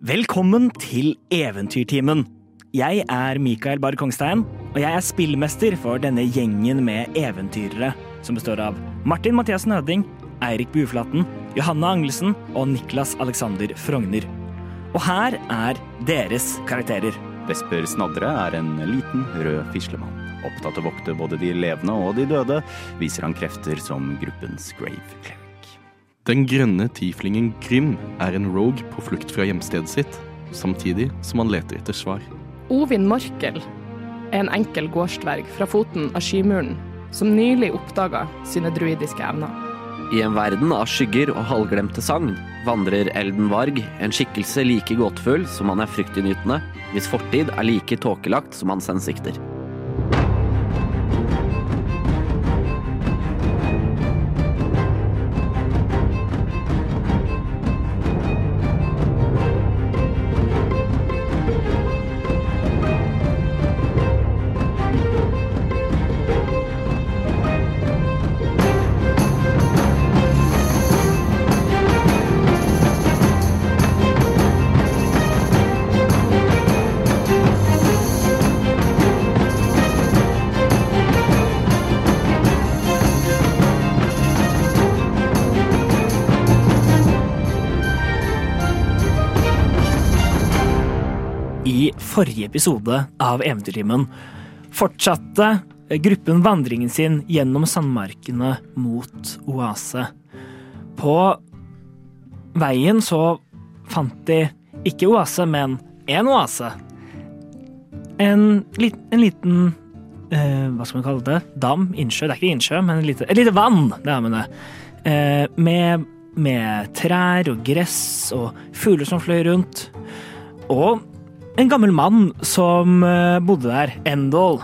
Velkommen til Eventyrtimen. Jeg Mikael Barr Kongstein, og jeg spillmester for denne gjengen med eventyrere, som består av Martin Mathiasen Høding, Eirik Buflaten, Johanna Angelsen og Niklas Alexander Frogner. Og her deres karakterer. Vesper Snadre en liten, rød fislemann. Opptatt av å vokte både de levende og de døde, viser han krefter som gruppens Grave Cleric. Den grønne tieflingen Grim en rogue på flukt fra hjemstedet sitt, samtidig som han leter etter svar. Ovin Morkel en enkel gårdsdverg fra foten av skymuren, som nylig oppdaget sine druidiske evner. I en verden av skygger og halvglemte sagn vandrer Elden Varg, en skikkelse like gåtefull som han fryktinngytende, hvis fortid like tåkelagt som hans hensikter. I forrige episode av Eventyrtimen fortsatte gruppen vandringen sin gjennom sandmarkene mot Oase. På veien så fant de ikke Oase, men en oase. En liten, hva skal man kalle det? Dam, innsjø, det ikke innsjø, men et lite vann, det med det. Med trær og gress og fugler som fløy rundt. Og en gammel mann som bodde der, Endol.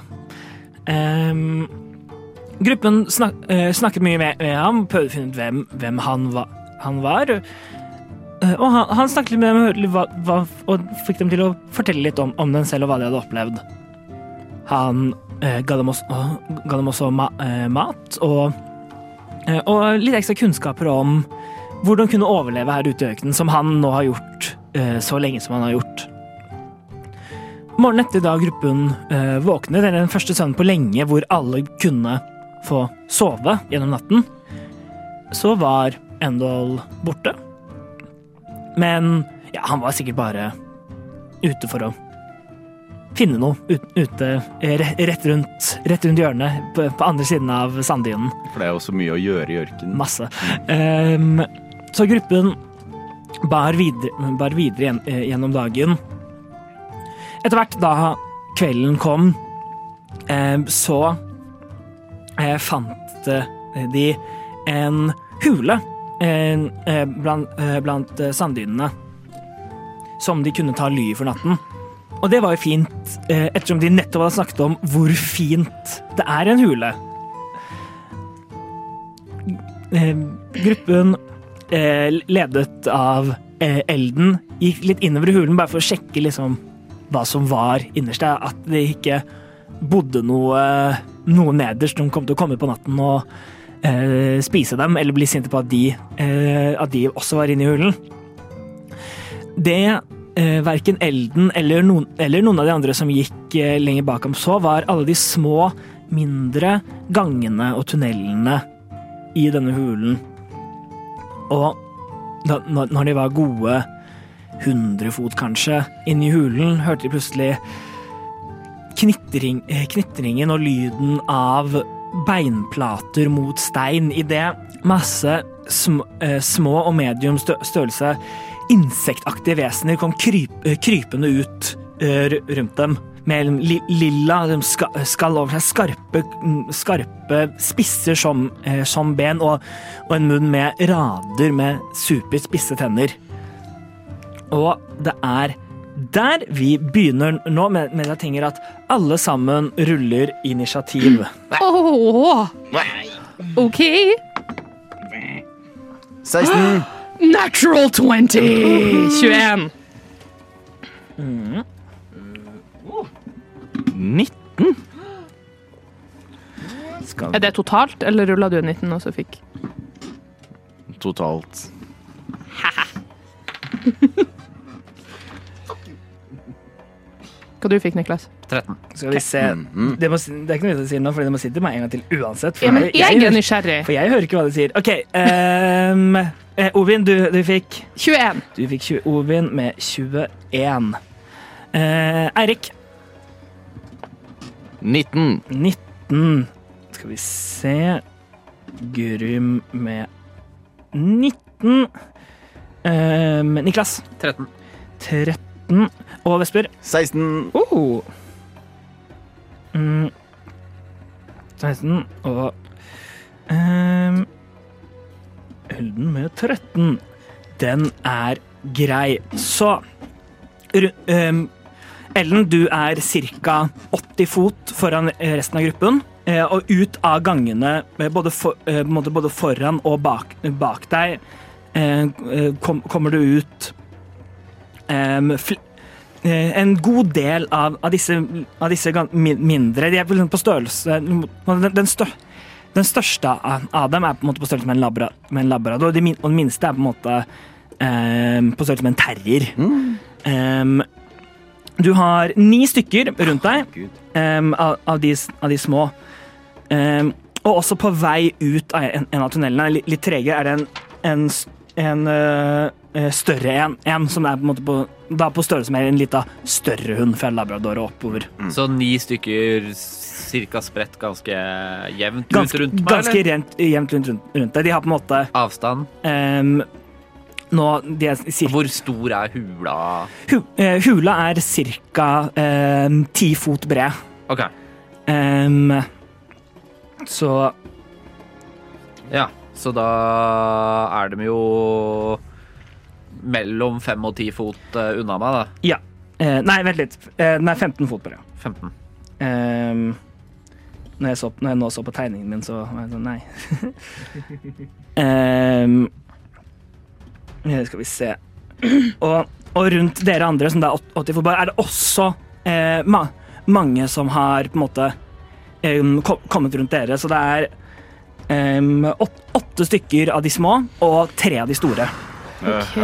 Gruppen snakket mye med ham, prøvde å finne ut hvem han var. Og han snakket med dem og fikk dem til å fortelle litt om den selv og hva de hadde opplevd. Han ga dem også mat og litt ekstra kunnskaper om hvordan kunne overleve her ute i økenen, som han nå har gjort så lenge som han har gjort. Morgenen etter da gruppen våknet, den første søvnen på lenge hvor alle kunne få sove gjennom natten, så var Endol borte. Men ja, han var sikkert bare ute for å finne noe ute rett rundt hjørnet på andre siden av sanddynen. For det også mye å gjøre i ørkenen. Masse. Så gruppen bar videre gjennom dagen. Etter hvert da kvelden kom, så fant de en hule blant sanddynene som de kunne ta ly for natten. Og det var jo fint, ettersom de nettopp hadde snakket om hvor fint det en hule. Gruppen ledet av Elden gikk litt innover i hulen bare for å sjekke liksom hva som var innerst, at det ikke bodde noe nederst som kom til å komme på natten og spise dem, eller bli sinte på at de også var inne i hulen. Det hverken Elden eller noen av de andre som gikk lenger bak ham så, var alle de små, mindre gangene og tunnelene i denne hulen. Og når de var gode 100 fot kanskje inn i hulen, hørte de plutselig knitringen og lyden av beinplater mot stein. I det masse små og medium størrelse insektaktige vesener kom krypende ut rundt dem med lilla skall over seg, skarpe spisser som ben og en munn med rader med superspisse tenner. Og det der vi begynner nå, med jeg tenker at alle sammen ruller initiativ. Ok. 16. Natural 20! 21. 19. Det totalt, eller rullet du 19 og så fikk? Totalt. Hva du fikk, Niklas? 13. Skal vi se. Det er ikke noe vits å si nå, fordi det må si til meg en gang til uansett. Ja, men jeg er nysgjerrig. For jeg hører ikke hva de sier. Ok, Ovin, du fikk 21. Du fikk 20, Ovin med 21. Eirik. 19. 19. Skal vi se. Grym med 19. Niklas. 13. 13. Og Vesper. 16. 16. Og Elden med 13. Den er grei. Så Ellen, du er ca. 80 fot foran resten av gruppen. Og ut av gangene, både foran og bak deg, kommer du ut en god del av disse mindre. De er på størrelse. Den største av dem er på en måte på størrelse med en labrador, og den minste er på en måte på størrelse med en terrier. Du har 9 stykker rundt deg av de små. Og også på vei ut av en av tunnelene, litt tregere, er det en større en som er på en måte på størrelse med en litt større hund fra labrador og oppover. Så 9 stykker cirka spredt ganske jevnt rundt meg, ganske eller? jevnt rundt deg. De har på en måte Avstand? Nå, de er Hvor stor er hula? Hula er cirka 10 fot bred. Ok. Så Ja, så da er de jo mellom 5 og 10 fot unna meg, da. Ja. Nei, vent litt. Den er 15 fot bred. 15. Når jeg nå så på tegningen min, så var jeg sånn, nei. Skal vi se. Og rundt dere andre, som det er 80 fot, er det også mange som har på en måte kommet rundt dere, så det er 8 stykker av de små og 3 av de store. Ok.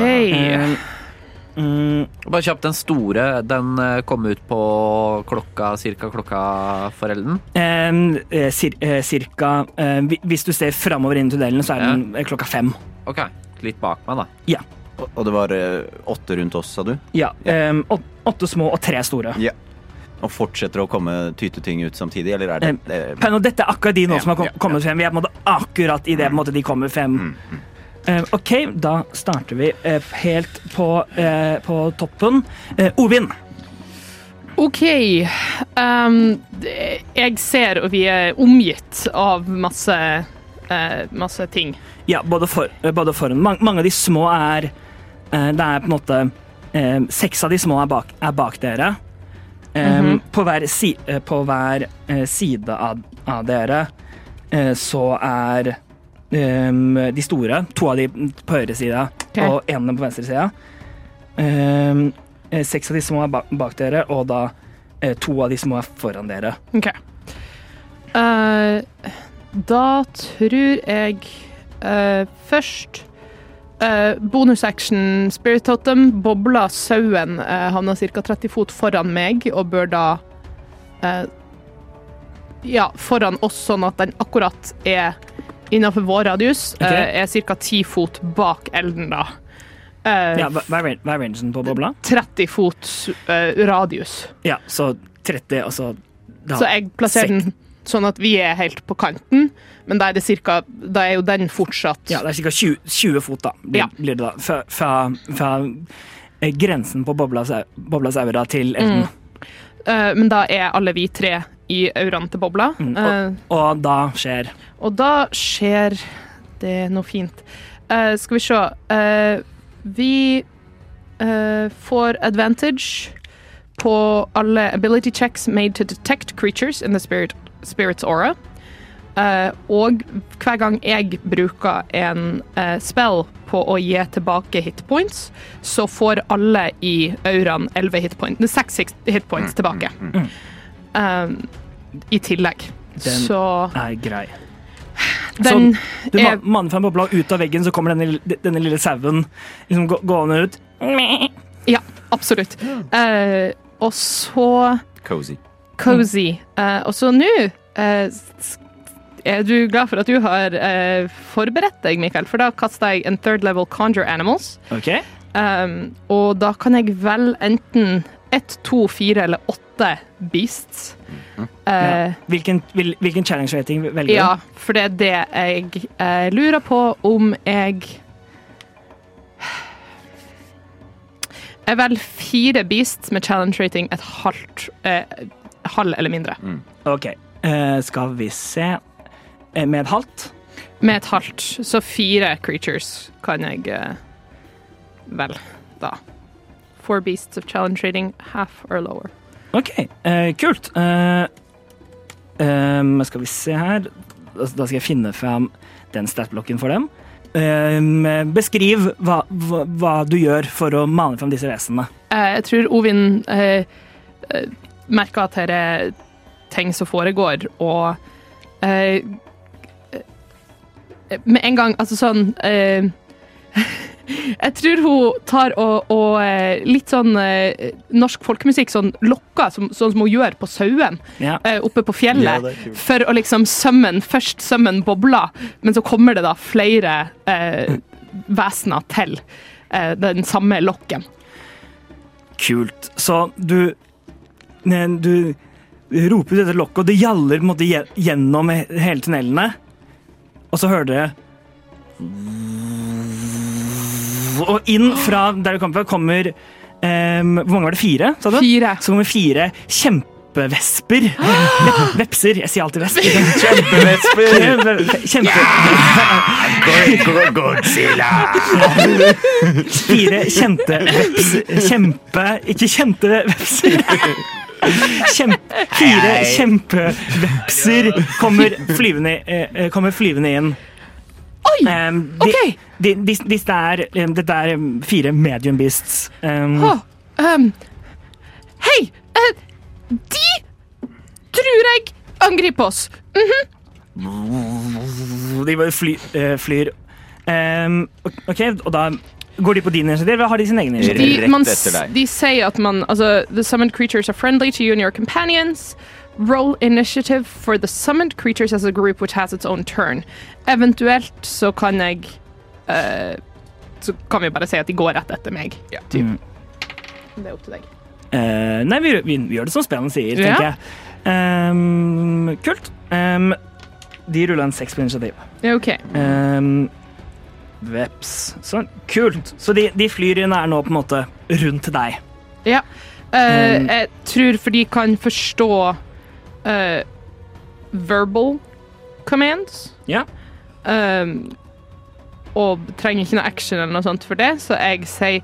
Bare kjapt, den store, den kom ut på cirka klokka for Elden? Cirka, hvis du ser fremover inn i tunnelen, så er den klokka 5. Ok, litt bak meg da. Ja. Og det var 8 rundt oss, sa du? Ja, 8 små og 3 store. Ja. Og fortsetter å komme tyteting ut samtidig, eller er det... Dette er akkurat de nå som har kommet frem. Vi er på en måte akkurat i det på en måte de kommer frem. Ok, da starter vi helt på toppen. Ovin. Ok. Jeg ser, og vi er omgitt av masse ting. Ja, både foran. Mange av de små det er på en måte 6 av de små er bak dere. På hver side av dere så er de store, 2 av de på høyre side og 1 på venstre side. 6 av de små er bak dere, og da 2 av de små er foran dere. Ok. Da tror jeg først bonus action Spirit Totem. Bobla sauen havner ca. 30 fot foran meg og bør da foran oss, sånn at den akkurat er innenfor vår radius. Er ca. 10 fot bak Elden da. Hva er rangen på Bobla? 30 fot radius. Ja, så 30, altså så jeg plasserer den sånn at vi er helt på kanten, men da er jo den fortsatt... Ja, det er ca. 20 fot da, blir det da, fra grensen på Boblas aura til Elden. Men da er alle vi 3 i auraen til Bobla. Og da skjer... Og da skjer det noe fint. Skal vi se. Vi får advantage på alle ability checks made to detect creatures in the spirit's aura. Og hver gang jeg bruker en spell på å gi tilbake hitpoints, så får alle i auraen 11 hitpoints. Det er 6 hitpoints tilbake. I tillegg. Den så er grei. Så du manner fra en bobla ut av veggen, så kommer denne lille sauen liksom gående ut. Ja, absolutt. Og så Cozy. Og så nå er du glad for at du har forberedt deg, Mikael, for da kastet jeg en third level Conjure Animals. Ok. Og da kan jeg velge enten 1, 2, 4 eller 8 beasts. Hvilken challenge rating velger du? Ja, for det er det jeg lurer på om jeg velger 4 beasts med challenge rating et halv eller mindre. Ok, skal vi se. Med et halvt? Med et halvt, så 4 creatures kan jeg velge da. 4 beasts of challenge rating, half or lower. Ok, kult. Skal vi se her. Da skal jeg finne frem den statblokken for dem. Beskriv hva du gjør for å mane frem disse vesenene. Jeg tror Ovin merker at det er ting som foregår, og med en gang, altså sånn jeg tror hun tar og litt sånn norsk folkemusikk sånn lokker, sånn som hun gjør på sauen oppe på fjellet, for å liksom først summon bobler, men så kommer det da flere vesener til den samme lokken. Kult. Så du roper ut dette lokket, og det gjaller på en måte gjennom hele tunnelene, og så hører dere og inn fra der du kommer fra kommer hvor mange var det? 4? Sa du? 4. Så kommer 4 kjempevesper. Vepser, jeg sier alltid vesper. Godzilla! 4 kjente vepser. Ikke kjente vepser. 4 kjempevepser kommer flyvende inn. Oi, ok. Dette er 4 medium beasts. Hei, de tror jeg angriper oss. De bare flyr. Ok, og da går de på din initiativ, eller har de sin egen initiativ? Rett etter deg. De sier at the summoned creatures are friendly to you and your companions. Roll initiative for the summoned creatures as a group which has its own turn. Eventuelt så kan jeg så kan vi bare si at de går rett etter meg. Ja. Det er opp til deg. Nei, vi gjør det som spillene sier, tenker jeg. Kult. De ruller en 6 på initiativ. Ja, ok. Veps. Sånn, kult. Så de flyene er nå på en måte rundt deg. Ja. Jeg tror for de kan forstå verbal commands. Ja. Og trenger ikke noe action eller noe sånt for det, så jeg sier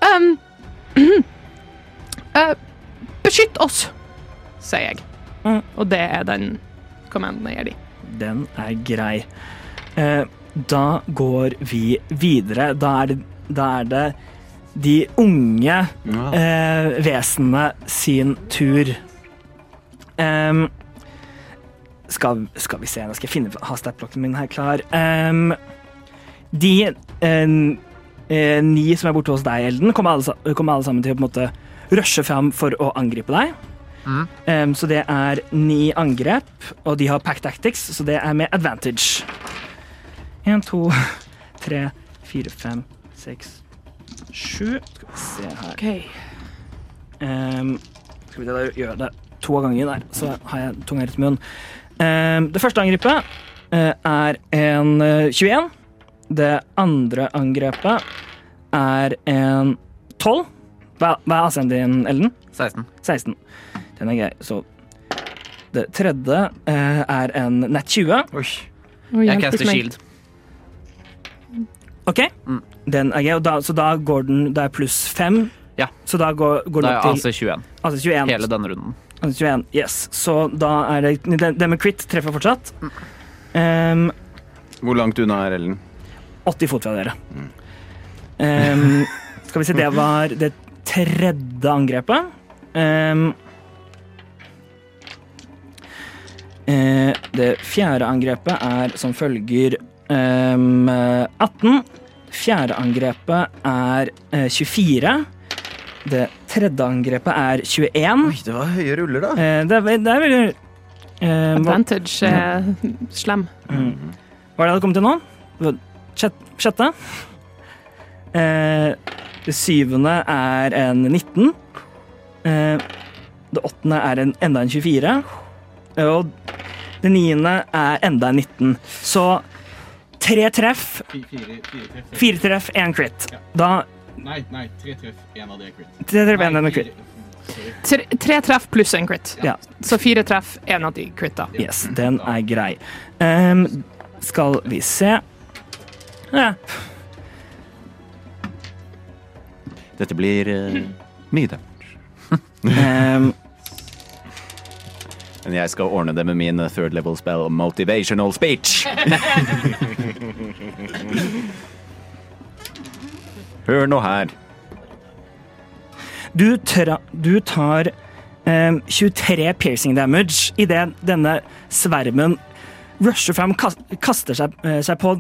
beskytt oss, sier jeg. Og det er den kommanden jeg gir de. Den er grei. Da går vi videre. Da er det de unge vesenene sin tur. Skal vi se, nå skal jeg ha statblokken min her klar. De 9 som er borte hos deg, Elden, kommer alle sammen til å på en måte rushe fram for å angripe deg. Så det er 9 angrep, og de har pack tactics, så det er med advantage. 1, 2, 3, 4, 5, 6, 7. Skal vi se her. Okay. Skal vi gjøre det 2 ganger der, så har jeg tunga rett i munnen. Det første angrepet er en 21. Det andre angrepet er en 12. Hva er AC-en din, Ellen? 16. Den er grei. Så det tredje er en nat 20. Oi. Jeg caster shield. Ok, den er grei. Så da går den, det er pluss 5. Ja. Så da går den da opp er til AC 21. Hele denne runden. AC 21, yes. Så da er det med crit treffer fortsatt. Hvor langt unna er Ellen? 80 fot fra dere. Skal vi se, det var det tredje angrepet. Det fjerde angrepet er som følger 18. Fjerde angrepet er 24. Det tredje angrepet er 21. Oi, det var høye ruller, da. Det er veldig Advantage slem. Hva er det det hadde kommet til nå? Sjette. Det syvende er en 19. Det åttende er enda en 24. Og det niende er enda en 19. Så 3 treff, 4 treff, 1 crit. Da Nei, 3 treff, 1 av det er crit. 3 treff, 1 av det er crit. 3 treff pluss en crit. Ja. Så 4 treff, 1 av de critta. Yes, den er grei. Skal vi se. Ja. Dette blir mye damage. Men jeg skal ordne det med min third level spell Motivational Speech. Hør nå her. Du tar 23 piercing damage i det denne svermen rusher frem, kaster seg på.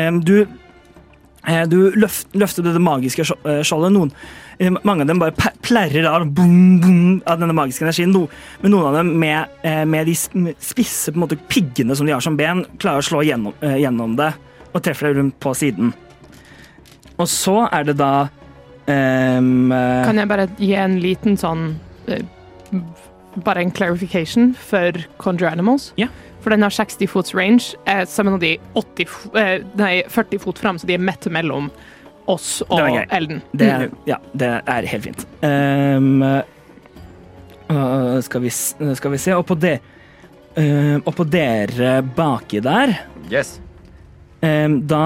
Du løfter det magiske skjoldet. Mange av dem bare plerrer av denne magiske energien. Men noen av dem med de spisse på en måte, piggene som de har som ben, klarer å slå gjennom det og treffer det rundt på siden. Og så er det da Kan jeg bare gi en liten sånn bare en clarification for Conjure Animals? Ja. For den har 60 fots range, så er de 40 fot frem, så de er midt mellom oss og Elden. Det er helt fint. Skal vi se, og på dere baki der, Yes. da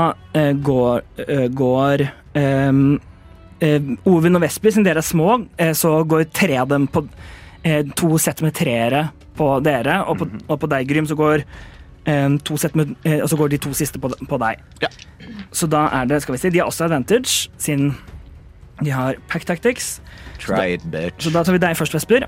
går Ovin og Vesper, siden dere er små, så går 3 av dem på 2 sett med 3-ere på dere, og på deg, Grym, så går 2 sett med, og så går de 2 siste på deg. Ja. Så da er det, skal vi se, de har også advantage, siden de har pack tactics. Try it, bitch. Så da tar vi deg først, Vesper.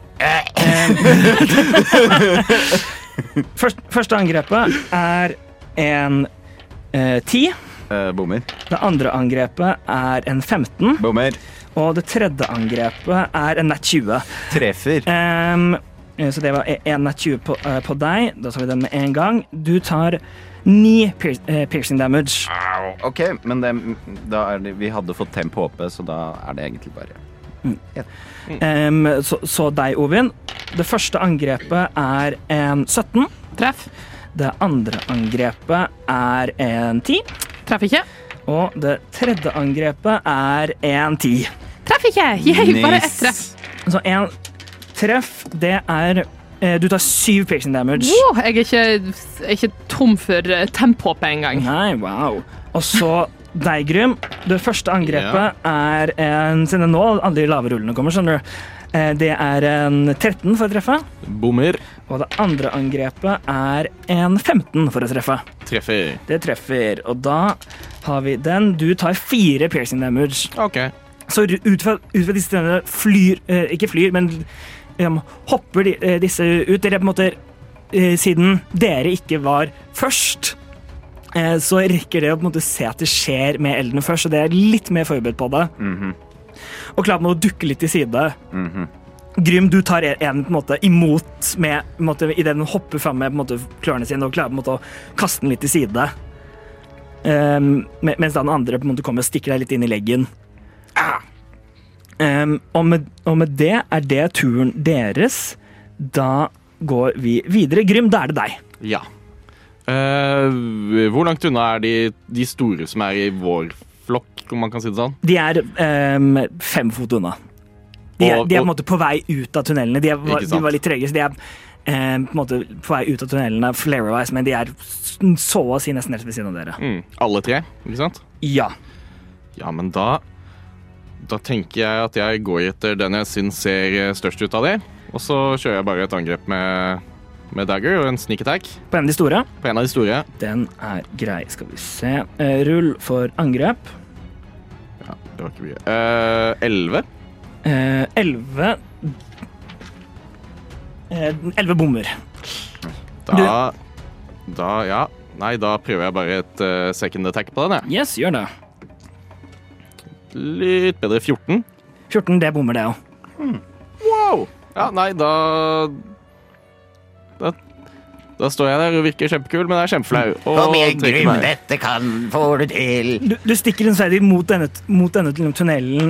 Første angrepet er en 10. Bommer. Det andre angrepet er en 15. Bommer. Og det tredje angrepet er en nat 20. Treffer. Så det var en nat 20 på deg. Da tar vi den med en gang. Du tar 9 piercing damage. Ok, men vi hadde fått tempo oppe, så da er det egentlig bare Så deg, Ovin. Det første angrepet er en 17. Treff. Det andre angrepet er en 10. Treff ikke. Og det tredje angrepet er en 10. Treff ikke! Jeg bare ett treff. Så en treff, det er du tar 7 piercing damage. Wow, jeg er ikke tom for tempo på en gang. Nei, wow. Og så deg, Grym. Det første angrepet er en siden nå alle de lave rullene kommer, skjønner du. Det er en 13 for å treffe. Bommer. Og det andre angrepet er en 15 for å treffe. Treffer. Det treffer. Og da har vi den. Du tar 4 piercing damage. Ok. Så ut fra disse stedene ikke flyr, men hopper disse ut. Dere på en måte, siden dere ikke var først, så rekker dere å på en måte se at det skjer med eldene først, så dere er litt mer forberedt på det. Og klarer på en måte å dukke litt til side. Grym, du tar en på en måte imot med, på en måte, i den hopper frem med på en måte klørne sine og klarer på en måte å kaste den litt til side. Mens den andre på en måte kommer og stikker deg litt inn i leggen. Og med det er det turen deres. Da går vi videre. Grym, da er det deg. Ja. Hvor langt unna er de store som er i vår flokk, om man kan si det sånn? De er 5 fot unna. De er på en måte på vei ut av tunnelene. De var litt trege, så de er på en måte på vei ut av tunnelene flare-wise, men de er så å si nesten helt ved siden av dere. Alle 3, ikke sant? Ja. Ja, men da tenker jeg at jeg går etter den jeg synes ser størst ut av de, og så kjører jeg bare et angrep med dagger og en sneak attack. På en av de store? På en av de store. Den er grei, skal vi se. Rull for angrep. Ja, det var ikke mye. 11. 11 bommer. Da prøver jeg bare et second attack på den, jeg. Yes, gjør det. Litt bedre. 14. 14, det bommer det også. Wow! Ja, nei, da står jeg der og virker kjempekul, men jeg er kjempeflau. Kom igjen, Grym, dette får du til. Du stikker en sverd mot denne tunnelen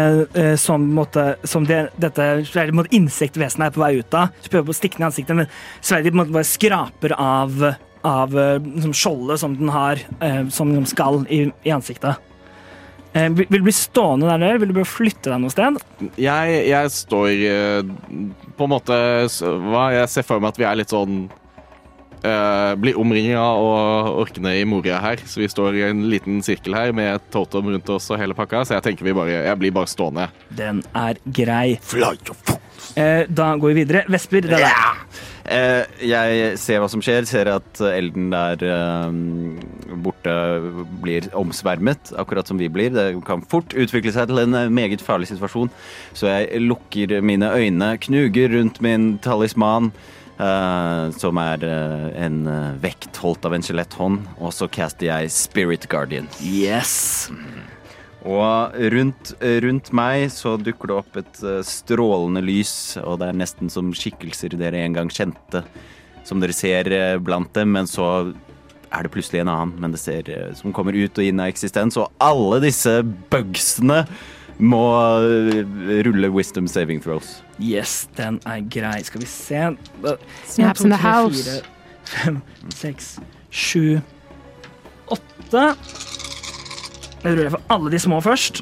som dette insektvesenet er på vei ut av. Du prøver å stikke den i ansiktet, men sverdet bare skraper av skjoldet som den har som skall i ansiktet. Vil du bli stående der nede? Vil du bare flytte deg noe sted? Jeg står på en måte jeg ser for meg at vi er litt sånn blir omringet av orkene i Moria her, så vi står i en liten sirkel her med et totem rundt oss og hele pakka, så jeg tenker jeg blir bare stående. Den er grei. Da går vi videre. Vesper, det er deg. Jeg ser hva som skjer, ser at Elden der borte blir omsvermet, akkurat som vi blir. Det kan fort utvikle seg til en meget farlig situasjon, så jeg lukker mine øyne, knuger rundt min talisman, som er en vekt holdt av en skjeletthånd, og så caster jeg Spirit Guardian. Yes! Og rundt meg så dukker det opp et strålende lys, og det er nesten som skikkelser dere en gang kjente, som dere ser blant dem, men så er det plutselig en annen, men det ser som kommer ut og inn av eksistens, og alle disse bugsene må rulle wisdom saving throws. Yes, den er grei. Skal vi se. Snaps in the house. 5, 6, 7, 8. Jeg ruller for alle de små først.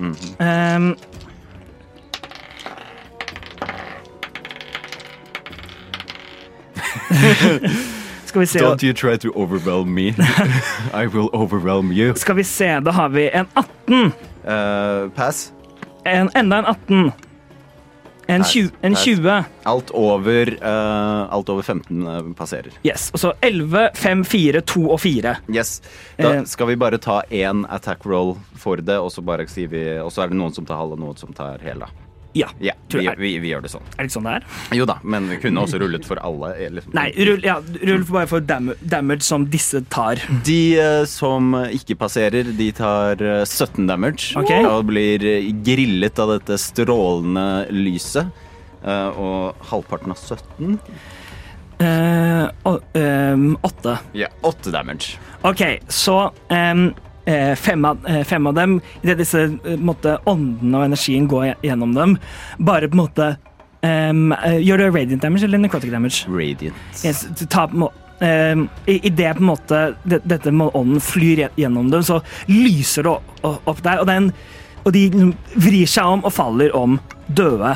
Skal vi se. Don't you try to overwhelm me. I will overwhelm you. Skal vi se, da har vi en 18. Pass. Enda en 18. En 20. Alt over 15 passerer. Yes, og så 11, 5, 4, 2 og 4. Yes. Da skal vi bare ta en attack roll for det, og så bare sier vi, og så er det noen som tar halv og noen som tar hele. Ja, vi gjør det sånn. Er det ikke sånn det er? Jo da, men vi kunne også rullet for alle. Nei, rull bare for damage som disse tar. De som ikke passerer, de tar 17 damage, Okay. Og blir grillet av dette strålende lyset. Og halvparten av 17. 8. Ja, 8 damage. Ok, så fem av dem, i det disse åndene og energien går gjennom dem, bare på en måte gjør det radiant damage eller necrotic damage? Radiant. Yes, i det på en måte dette ånden flyr gjennom dem, så lyser det opp der, og de vrir seg om og faller om døde.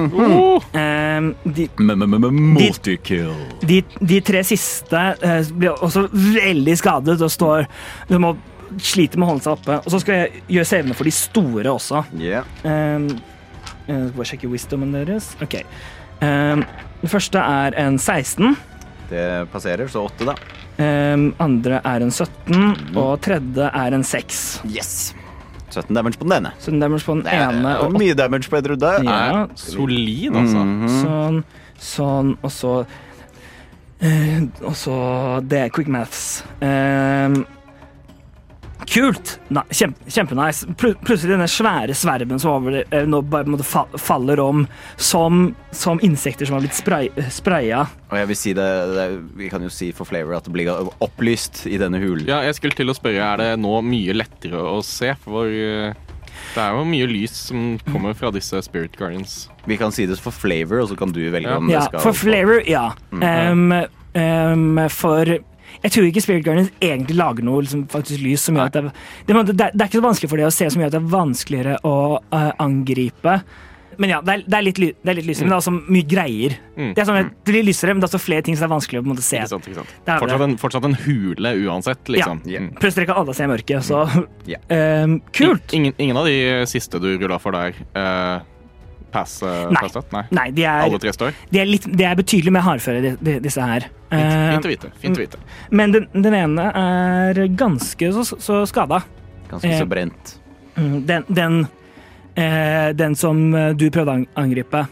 Multikill. De 3 siste blir også veldig skadet og sliter med å holde seg oppe. Og så skal jeg gjøre savene for de store også. Yeah. Bare sjekke wisdomen deres. Ok. Den første er en 16. Det passerer, så 8 da. Andre er en 17, og tredje er en 6. Yes. 17 damage på den ene. 17 damage på den ene. Og mye damage på en runde. Ja. Solid, altså. Sånn, og så det er quick maths. Kult! Kjempenice. Plutselig denne svære sverben som nå bare på en måte faller om som insekter som har blitt spraya. Og jeg vil si det, vi kan jo si for flavor at det blir opplyst i denne hulen. Ja, jeg skulle til å spørre, er det nå mye lettere å se? For det er jo mye lys som kommer fra disse Spirit Guardians. Vi kan si det for flavor, og så kan du velge om det skal... Ja, for flavor, ja. For... Jeg tror ikke Spirit Guardians egentlig lager noe faktisk lys som gjør at det er ikke så vanskelig for det å se som gjør at det er vanskeligere å angripe. Men ja, det er litt lysere, men det er også mye greier. Det er sånn at det blir lysere, men det er også flere ting som er vanskelig å på en måte se. Ikke sant. Fortsatt en hule uansett, liksom. Ja, plutselig kan alle se mørket, så kult! Ingen av de siste du rullet for der passet? Nei, alle 3 står? De er betydelig mer hardføre, disse her. Fint å vite. Men den ene er ganske så skada. Ganske så brent. Den som du prøvde å angripe,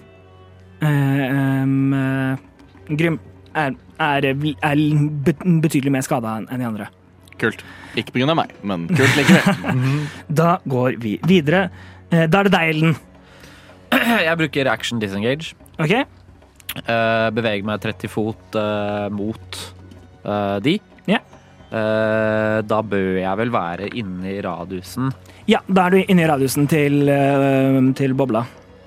Grym, er betydelig mer skada enn de andre. Kult. Ikke på grunn av meg, men kult likevel. Da går vi videre. Da er det deg, Elden. Jeg bruker action disengage. Ok, Beveger meg 30 fot mot de. Ja. Da bør jeg vel være inne i radiusen. ja, da er du inne i radiusen til bobla.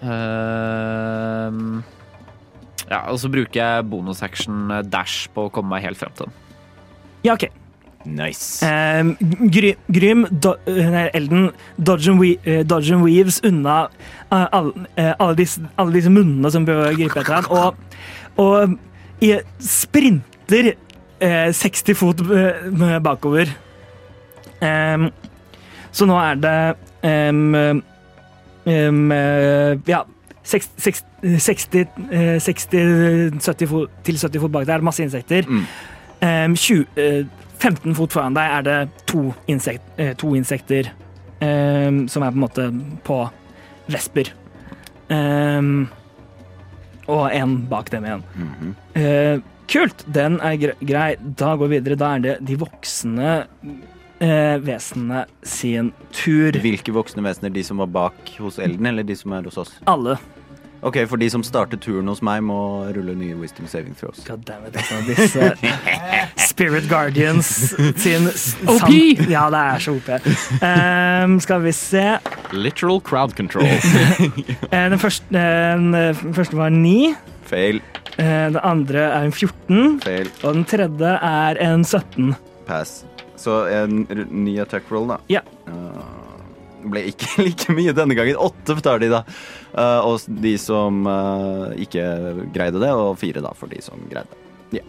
Ja, og så bruker jeg bonusaction dash på å komme meg helt frem til den. Ja, ok. Nice. Grym, Elden, dodge and weaves unna alle disse munnene som bør gripe etter han, og sprinter 60 fot bakover. Så nå er det ja, 60-70 fot til 70 fot bak der er det masse insekter. 15 fot foran deg er det to insekter som er på en måte på vesper. Og en bak dem igjen. Kult, den er grei. Da går vi videre. Da er det de voksne vesenene sin tur. Hvilke voksne vesener? De som var bak hos Elden, eller de som er hos oss? Alle. Ok, for de som starter turen hos meg må rulle nye wisdom saving throws. God damn it, altså. Disse Spirit Guardians sin OP! Ja, det er så OP. Skal vi se. Literal crowd control. Den første var 9. Fail. Den andre er en 14. Fail. Og den tredje er en 17. Pass. Så en ny attack roll, da. Ja. Det ble ikke like mye denne gangen. 8 tar de, da. Og de som ikke greide det, og 4 da for de som greide det.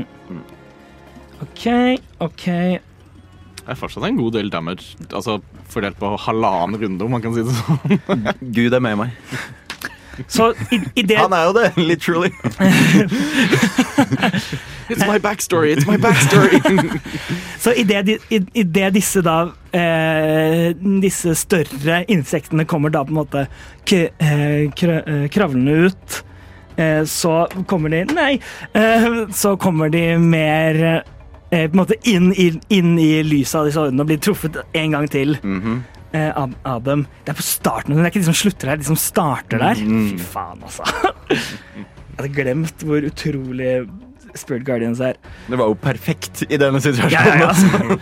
Ok. Det er fortsatt en god del damage, altså fordelt på halvannen runde, om man kan si det sånn. Gud er med meg. Så i det Han er jo det, literally. It's my backstory, it's my backstory. Så i det disse da disse større insektene kommer da på en måte kravlende ut, så kommer de så kommer de mer på en måte inn i lyset av disse øynene og blir truffet en gang til av dem. Det er på starten, det er ikke de som slutter her, de som starter der. Fy faen, altså. Jeg hadde glemt hvor utrolig Spirit Guardians er. Det var jo perfekt i denne situasjonen.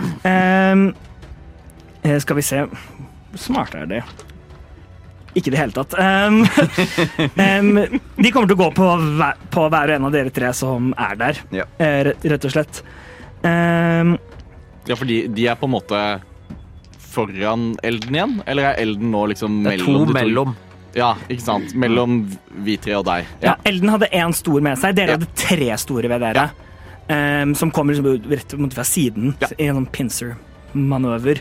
Skal vi se. Hvor smart er det? Ikke i det hele tatt. De kommer til å gå på hver og en av dere 3 som er der, Ja. rett og slett. Ja, fordi de er på en måte foran Elden igjen? Eller er Elden nå liksom Det er mellom de to? mellom. Ja, ikke sant? Mellom vi 3 og deg. Ja, Elden hadde 1 stor med seg. Dere Ja. hadde 3 store ved dere. Som kommer liksom rett fra siden. Ja. I en sånn pincer-manøver.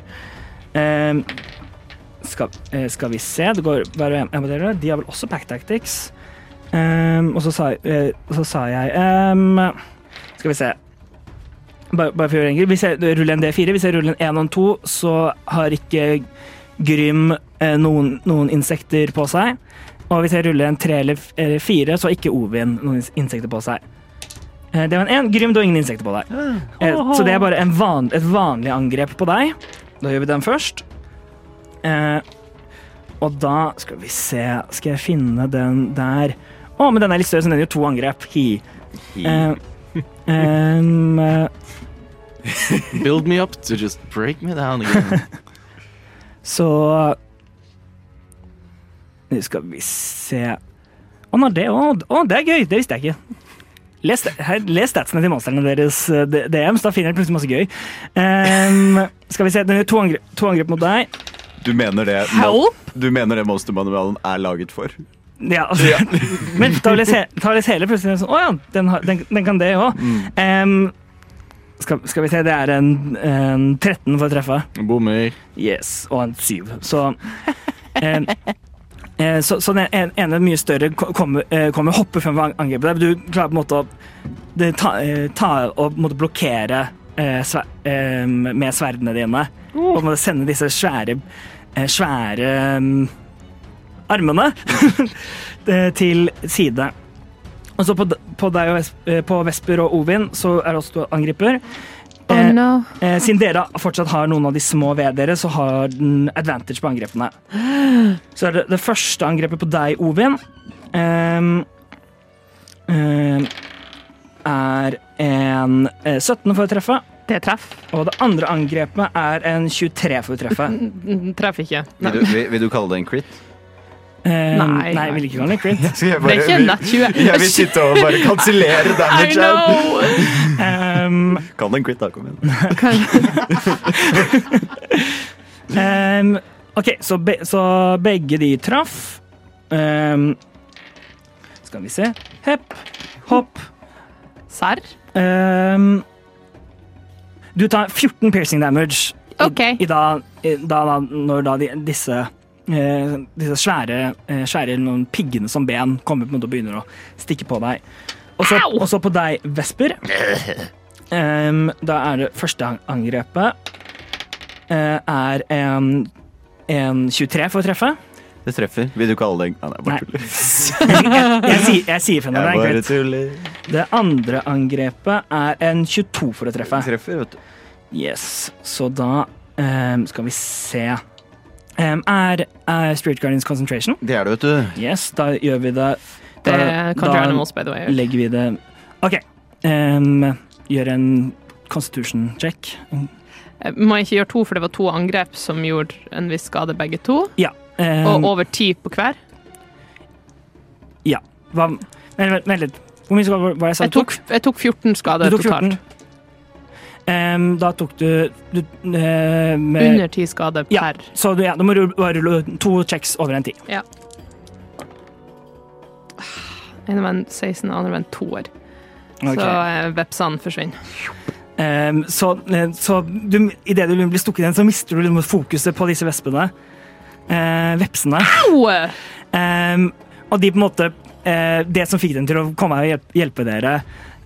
Skal vi se. Det går hver og en av dere. De har vel også pack tactics. Og så sa jeg skal vi se. Bare for å gjøre det enkelt. Hvis jeg ruller en D4, hvis jeg ruller en 1 og en 2, så har ikke Grym noen insekter på seg. Og hvis jeg ruller en 3 eller 4, så har ikke Ovin noen insekter på seg. Det var en 1. Grym, du har ingen insekter på deg. Så det er bare et vanlig angrep på deg. Da gjør vi den først. Og da skal vi se. Skal jeg finne den der? Men den er litt større, så den gjør 2 angrep. Build me up to just break me down again. Så skal vi se. Det er gøy. Det visste jeg ikke. Les statsene til monsterne deres DM, så da finner jeg plutselig masse gøy. Skal vi se. Den gjør 2 angrep mot deg. Du mener det monstermanualen er laget for? Ja, altså. Men ta og les hele plutselig sånn, den kan det også. Skal vi se, det er en 13 for å treffe. Bommer. Yes, og en 7. Så den ene mye større kommer hoppe frem for angrepet. Du klarer på en måte å blokkere med sverdene dine. Og på en måte sende disse svære armene til side. Og så på deg og på Vesper og Ovin så er det også angriper. no. Siden dere fortsatt har noen av de små ved dere, så har den advantage på angrepene. Så er det første angrepet på deg, Ovin, er en 17 for å treffe. Det treff. Og det andre angrepet er en 23 for å treffe. Treff ikke. Vil du kalle det en crit? Nei. Nei, jeg vil ikke kalle det crit. Det Det er ikke nett 20. Jeg vil sitte og bare kansellere I damage. know! Kall det en crit, da. Kom igjen. Ok, så begge de traff. Skal vi se. Hepp, hopp. Serr? Du tar 14 piercing damage Ok. når disse svære noen piggene som ben kommer på en måte og begynner å stikke på deg. Og så på deg, Vesper. Da er det første angrepet er en 23 for å treffe. Det treffer. Vil du kalle det en... Nei, bare tuller. Jeg sier for henne det er bare greit. tuller. Det andre angrepet er en 22 for å treffe. Det treffer, vet du. Yes, så da skal vi se. Er Spirit Guardians Concentration? Det er det, vet du. Yes, da gjør vi det. Det kan du animals, by the way. Legger vi det. Ok. Gjør en constitution check. Må jeg ikke gjøre 2, for det var 2 angrep som gjorde en viss skade begge to. Ja. Og over 10 på hver. Ja. Vent litt. Hvor mye skade var jeg sa? Jeg tok 14 skader Du tok 14. totalt. Da tok du med, Under 10 skader ja, per. så da må du bare rulle 2 checks over en 10. Ja. En av en 16, andre av en 2-er. Ok. Så vepsene forsvinner. Så i det du blir stukket inn, så mister du liksom fokuset på disse vespene. Vepsene. Au! Og de på en måte det som fikk dem til å komme og hjelpe dere,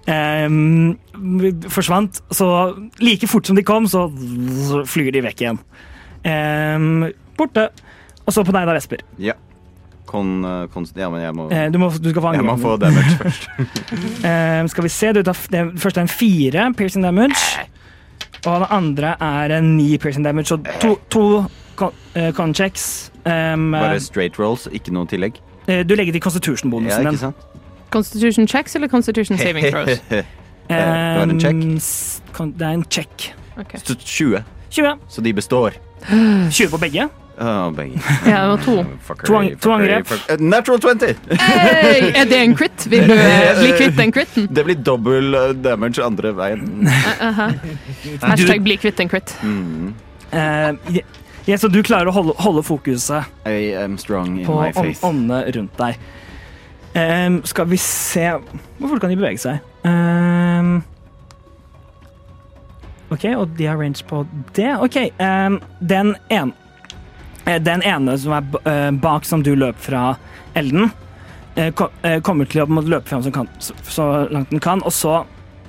forsvant. Så like fort som de kom, så flyr de vekk igjen. Borte. Og så på deg da, Vesper. Ja. Ja, men jeg må... Du skal få Jeg må angrep. få damage først. Skal vi se, det første er en 4 piercing damage. Og det andre er en 9 piercing damage. Så to con checks. Bare straight rolls, ikke noe tillegg. Du legger til constitution-bonusen Ja, din. ikke sant? Constitution checks eller Constitution saving throws? Det var en check. Det er en check. Okay. 20, 20. så de består. 20 på begge. Begge. Ja, det var 2. To angrep. Natural 20! Hey, er det en crit? Vil du bli kvitt den critten? Det blir dobbel damage andre veien. Hashtag bli kvitt en crit. Ja, så du klarer å holde fokuset I am strong in på my faith. åndene rundt deg. Skal vi se hvor fort kan de bevege seg? Ok, og de har range på det. Ok, den ene som er bak som du løp fra Elden, kommer til å løpe frem så langt den kan, og så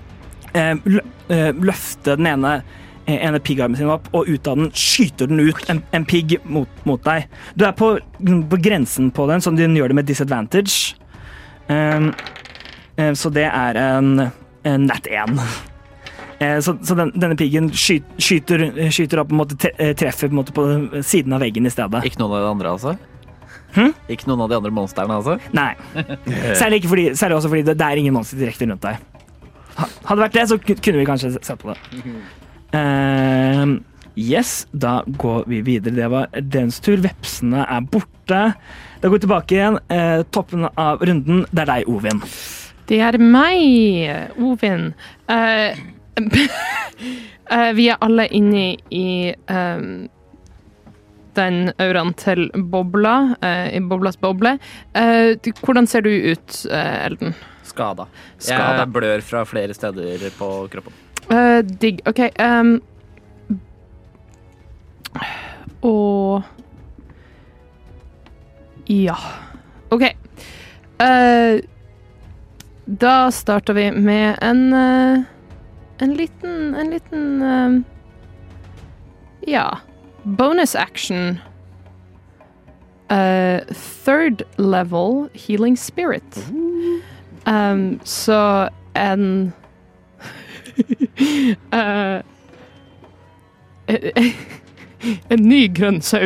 løfte den ene piggarmen sin opp, og ut av den skyter den ut en pigg mot deg. Du er på grensen på den, så den gjør det med disadvantage. Så det er en nat 1. Så denne piggen skyter opp, på en måte, treffer på, en måte, på siden av veggen i stedet. Ikke noen av de andre, altså? Ikke noen av de andre monsterne, altså? Nei. Særlig også fordi det er ingen monster direkte rundt deg. Hadde det vært det, så kunne vi kanskje sett på det. Yes, da går vi videre. Det var dens tur. Vepsene er borte. Da går vi tilbake igjen. Toppen av runden. Det er deg, Ovin. Det er meg, Ovin. Vi er alle inne i den auraen til bobla, i boblas boble. Hvordan ser du ut, Elden? Skada. Skada. Jeg blør fra flere steder på kroppen. Digg. OK. Og ja. OK. Da starter vi med en liten ja. Bonus action. Third level healing spirit. Så en En ny grønn sau.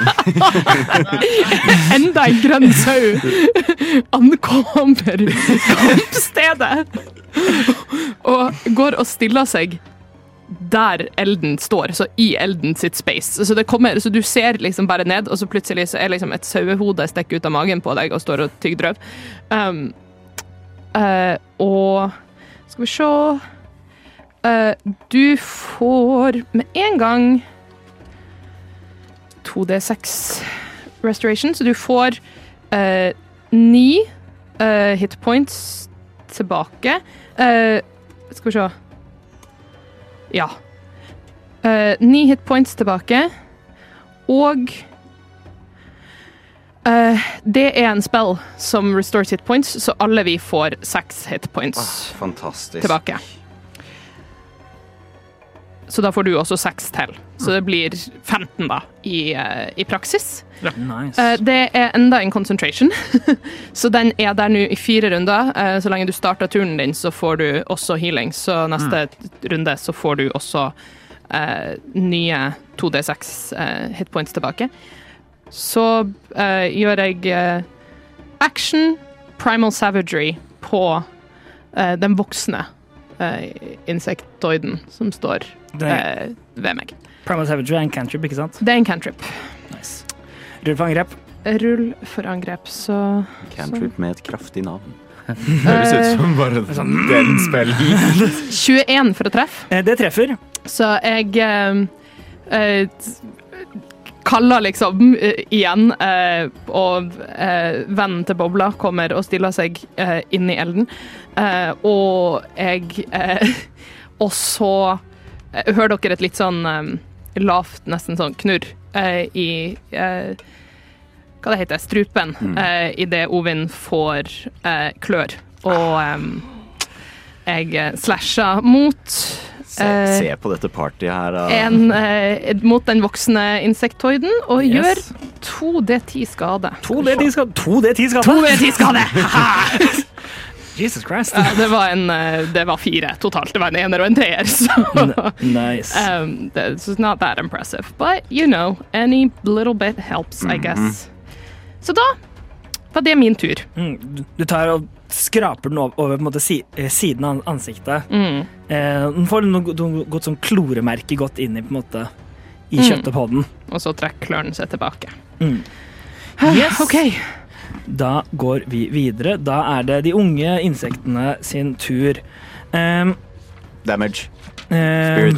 Enda en grønn sau ankommer kampstedet og går og stiller seg der elden står, så i elden sitt space. Så så du ser liksom bare ned, og så plutselig så er liksom et sauehode stikker ut av magen på deg og står og tygger drøv. Og skal vi se du får med en gang 2d6 restoration, så du får 9 hit points tilbake. Skal vi se. Ja. 9 hit points tilbake. Og det er en spell som restores hit points, så alle vi får 6 hit points Fantastisk. tilbake. Så da får du også 6 til. Så det blir 15 da, i praksis. Nice. Det er enda en concentration, så den er der nå i 4 runder. Så lenge du starter turen din, så får du også healing. Så neste runde så får du også nye 2d6 hitpoints tilbake. Så gjør jeg action, primal savagery på den voksne insektoiden som står ved meg. Primal Savagery er en cantrip, ikke sant? Det er en cantrip. Nice. Rull for angrep. Rull for angrep, så Cantrip med et kraftig navn. Høres ut som bare den spillen. 21 for å treffe. Det treffer. Så jeg kaller liksom igjen, og vennen til Bobla kommer og stiller seg inn i elden. Og jeg og så hører dere et litt sånn lavt, nesten sånn knurr i hva det heter, strupen, i det Ovin får klør. Og jeg slasher mot Se på dette partyet her. mot den voksne insektoiden, og gjør 2d10 skade. 2d10 skade! 2d10 skade! Jesus Christ. Det var 4 totalt. Det var en ener og en treer. Så Nice. it's not that impressive. But, you know, any little bit helps, I guess. Så da var det min tur. Du tar og skraper den over på en måte siden av ansiktet. Den får noe godt sånn kloremerke godt inn i, på en måte, i kjøttet på den. Og så trekker kløren seg tilbake. Yes. OK. Da går vi videre. Da er det de unge insektene sin tur. Damage. Spirit.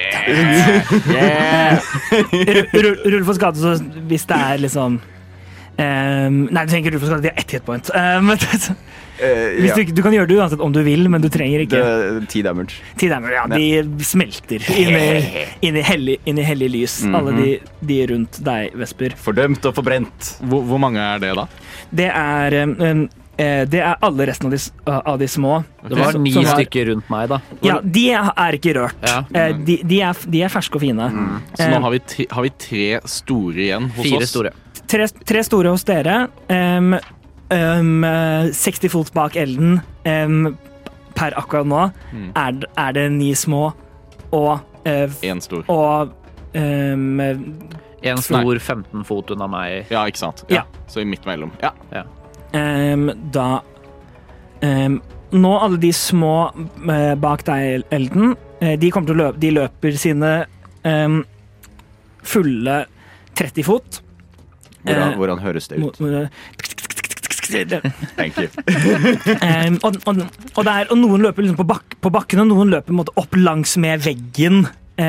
Rull for skade, så hvis det er liksom nei, du trenger ikke rull for skade, de har 1 hitpoint. Du kan gjøre det uansett om du vil, men du trenger ikke 10 damage. 10 damage, ja. De smelter inn i hellig lys. Alle de rundt deg, Vesper. Fordømt og forbrent. Hvor mange er det da? Det er alle resten av de små. Det var 9 stykker rundt meg, da. Ja, de er ikke rørt. Ja. De er ferske og fine. Så nå har vi 3 store igjen hos 4 oss. store. 3 store hos dere. 60 fot bak elden. Per akkurat nå er det 9 små og 1 stor. Og En stor 15 fot unna meg. Ja, ikke sant? Ja. Så i midt mellom. Ja. Nå alle de små bak deg, Elden, de kommer til å løpe. De løper sine fulle 30 fot. Hvordan høres det ut? Thank you. Og noen løper liksom på bakken, og noen løper på en måte opp langs med veggen.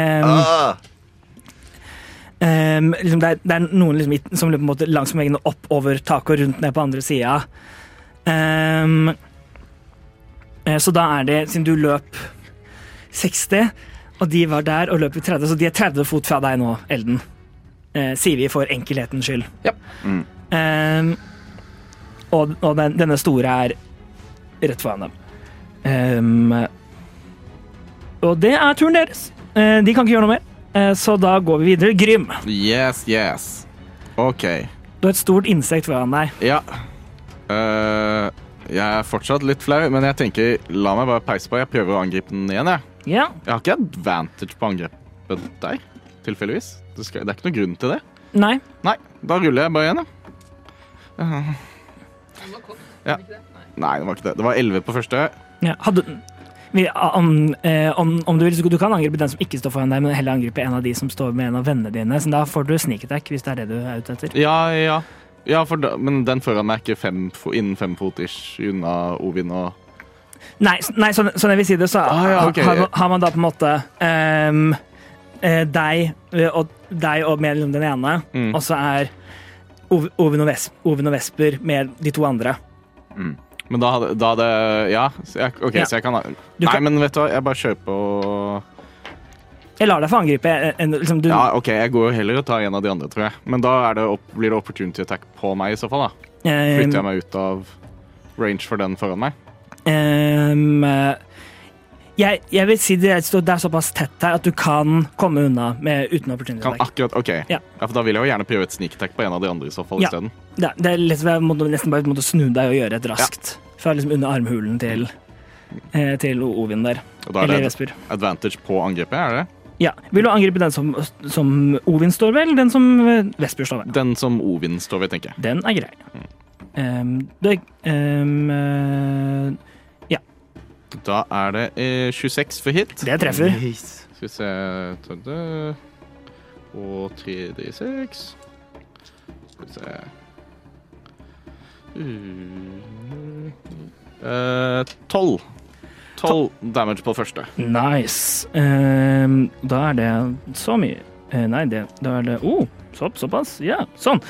Liksom det er noen liksom, som løper på en måte langs med veggen og opp over taket og rundt ned på andre sida. Så da er det, siden du løp 60, og de var der og løp i 30, så de er 30 fot fra deg nå, Elden. Sier vi for enkelhetens skyld. Ja. Og denne store er rett foran dem. Og det er turen deres. De kan ikke gjøre noe mer. Så da går vi videre. Grym. Yes. OK. Du har et stort insekt foran deg. Ja. Jeg er fortsatt litt flau, men jeg tenker, la meg bare peise på. Jeg prøver å angripe den igjen, jeg. Ja. Jeg har ikke advantage på angrepet der, tilfeldigvis. Det er ikke noe grunn til det. Nei. Nei, da ruller jeg bare igjen, ja. Nei, det var ikke det. Det var 11 på første. Ja. Om du vil, så du kan angripe den som ikke står foran deg, men heller angripe en av de som står med en av vennene dine. Så da får du sneak attack, hvis det er det du er ute etter. Ja, men den foran meg er ikke innen 5 fot-ish unna Ovin og... Nei, sånn jeg vil si det, så okay. har man da på en måte deg og mellom den ene, og så er Ovin og Vesper med de to andre. Men da hadde ja, så jeg kan nei, men vet du hva, jeg bare kjører på jeg lar deg få angripe liksom, ja, ok, jeg går heller og tar en av de andre, tror jeg. Men da blir det opportunity attack på meg i så fall, da. Flytter jeg meg ut av range for den foran meg. Jeg vil si det er såpass tett her at du kan komme unna uten opportunity attack. Kan akkurat, ok. Ja, for da vil jeg jo gjerne prøve et sneak attack på en av de andre i så fall i stedet. Det er liksom, jeg må nesten bare snu deg og gjøre et raskt. Fra liksom under armhulen til Ovin der. Og da er det advantage på angrepet, er det? Ja. Vil du angripe den som Ovin står ved, eller den som Vesper står ved? Den som Ovin står ved, tenker jeg. Den er grei. Ja. Da er det 26 for hit. Det treffer. Skal vi se og 3d6. Skal vi se 12 damage på første. Nice. Da er det så mye. Nei, da er det såpass. Ja, sånn.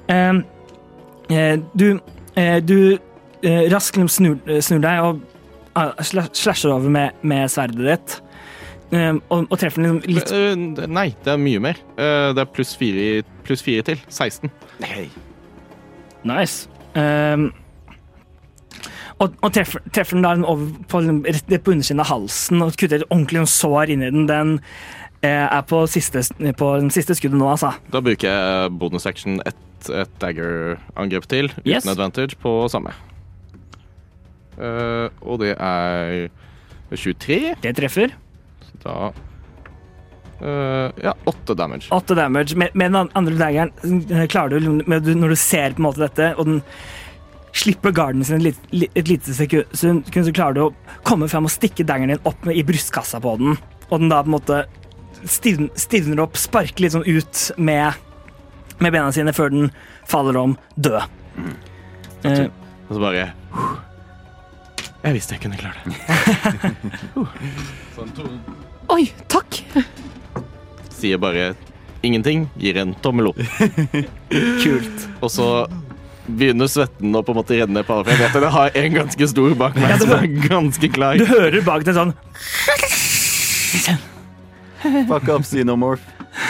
Du raskt snur deg og slasher over med sverdet ditt. Og treffer den litt nei, det er mye mer. Det er pluss 4 til. 16. Nei. Nice. Og treffer den da over rett på undersiden av halsen og kutter et ordentlig sår inn i den. Den er på den siste skuddet nå, altså. Da bruker jeg bonusaction et dagger-angrep til, uten advantage på samme. Og det er 23. Det treffer. Da 8 damage. 8 damage. Med den andre daggeren klarer du, når du ser på en måte dette, og den slipper garden sin et lite sekund, så klarer du å komme frem og stikke daggeren din opp i brystkassa på den, og den da på en måte stivner opp, sparker litt sånn ut med bena sine før den faller om død. Og så bare jeg visste jeg kunne klare det. Sånn Oi, takk! Sier bare ingenting, gir en tommel opp. Kult. Og så begynner svetten å på en måte renne på alle. Jeg vet at jeg har en ganske stor bak meg, så er ganske klar. Du hører bak deg sånn Fuck up, xenomorph.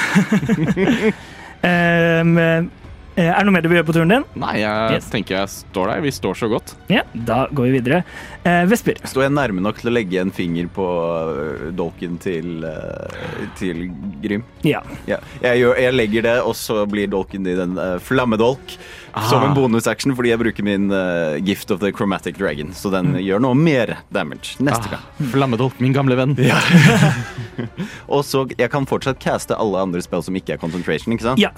Er det noe mer du vil gjøre på turen din? Nei, jeg tenker jeg står der. Vi står så godt. Ja, da går vi videre. Vesper. Står jeg nærme nok til å legge en finger på dolken til Grym? Ja. Jeg legger det, og så blir dolken din en flammedolk. Som en bonusaction, fordi jeg bruker min Gift of the Chromatic Dragon. Så den gjør noe mer damage neste gang. Flammedolk, min gamle venn. Ja. Og så, jeg kan fortsatt caste alle andre spill som ikke er concentration, ikke sant? Ja.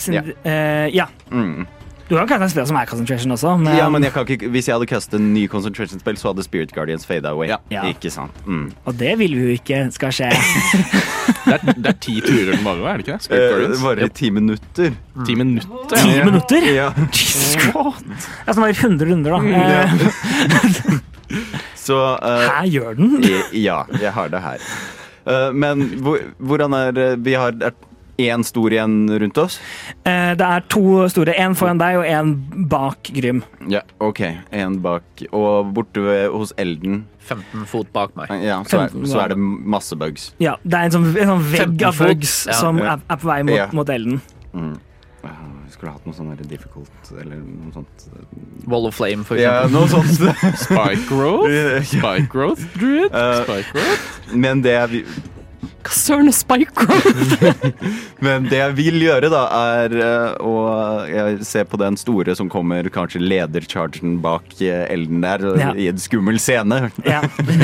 Du kan kaste en spill som er concentration også. Men jeg kan ikke, hvis jeg hadde kastet en ny concentration-spill, så hadde Spirit Guardians fade away. Ja. Ikke sant? Og det vil vi jo ikke skal skje. Det er 10 turer bare, er det ikke det? Spirit Guardians? Bare 10 minutter. 10 minutter? 10 minutter? Ja. Jesus Christ. Det er sånn 100 runder da. Så, her gjør den. Ja, jeg har det her. Men hvordan vi har en stor igjen rundt oss? Det er 2 store. En foran deg og en bak Grym. Ja, ok. En bak. Og borte hos Elden 15 fot bak meg. Ja, så er det masse bugs. Ja, det er en sånn vegg av bugs som er på vei mot Elden. Vi skulle hatt noe sånn difficult, eller noe sånt. Wall of Flame, for Ja, eksempel. noe sånt. Spike growth? Spike growth, druid? Spike growth? Men det Hva søren Spike Growth? Men det jeg vil gjøre da, å jeg ser på den store som kommer, kanskje lederchargen bak Elden der, i en skummel scene. Ja.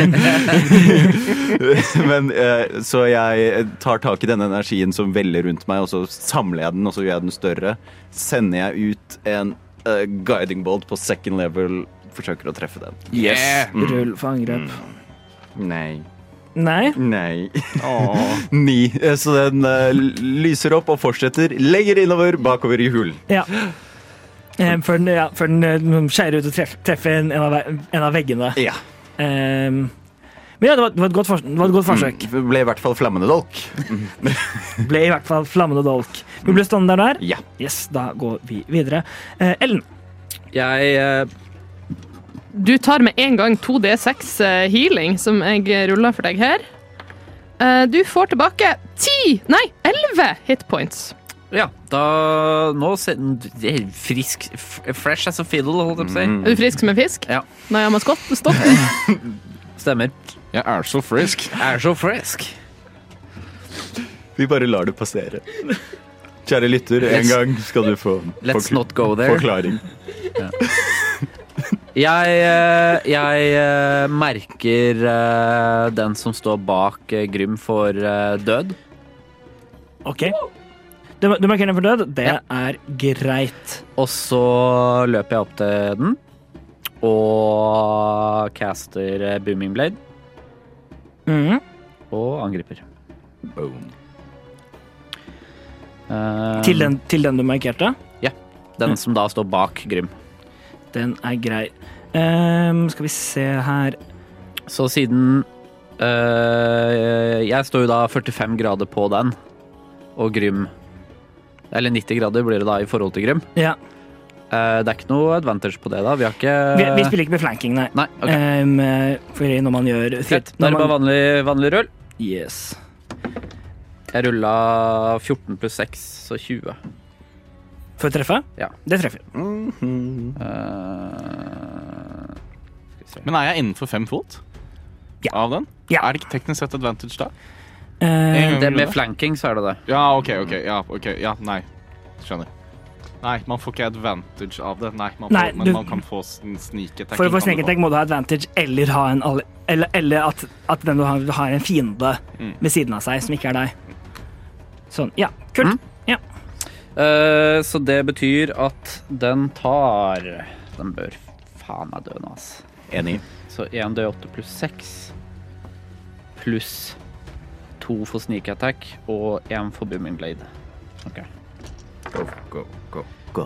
Men så jeg tar tak i denne energien som veller rundt meg, og så samler jeg den, og så gjør jeg den større. Sender jeg ut en guiding bolt på second level, forsøker å treffe den. Yes! Rull for angrep. Nei. Nei? 9. Så den lyser opp og fortsetter lenger innover, bakover i hulen. Ja. Før den skjærer ut og treffer en av veggene. Ja. Men ja, det var et godt forsøk. Ble i hvert fall flammende dolk. Ble i hvert fall flammende dolk. Vi ble stående der. Ja. Yes, da går vi videre. Ellen. Du tar med en gang 2D6 healing, som jeg ruller for deg her. Du får tilbake 11 hitpoints. Ja, da nå det er frisk, fresh as a fiddle, holdt jeg på å si. Er du frisk som en fisk? Ja. Nei, jeg må stoppe. Stemmer. Jeg er så frisk. Vi bare lar det passere. Kjære lytter, en gang skal du få Let's not go there. forklaring. Ja. Jeg merker den som står bak Grym for død. Ok. Du markerer den for død. Det er greit. Og så løper jeg opp til den og caster Booming Blade. Og angriper. Boom. Til den du markerte? Ja. Den som da står bak Grym. Den er grei. Skal vi se her. Så siden jeg står jo da 45 grader på den, og Grym, eller 90 grader blir det da i forhold til Grym. Ja. Det er ikke noe advantage på det da. Vi har ikke Vi spiller ikke med flanking, nei. Nei, ok. Fordi når man gjør Greit, da er det bare vanlig rull. Yes. Jeg rulla 14 pluss 6, så 20. For å treffe? Ja. Det treffer. Skal vi se. Men er jeg innenfor 5 fot av den? Ja. Er det ikke teknisk sett advantage da? Det med flanking, så er det det. Ja, ok. Ja, nei. Skjønner. Nei, man får ikke advantage av det. Nei, men man kan få sneak attack. For å få sneak attack må du ha advantage eller ha eller at den du har en fiende ved siden av seg som ikke er deg. Sånn, ja, kult. Ja. Så det betyr at den tar Den bør faen meg dø nå, ass. Enig. Så 1d8 pluss 6 pluss 2 for sneak attack og 1 for booming blade. Ok. Go.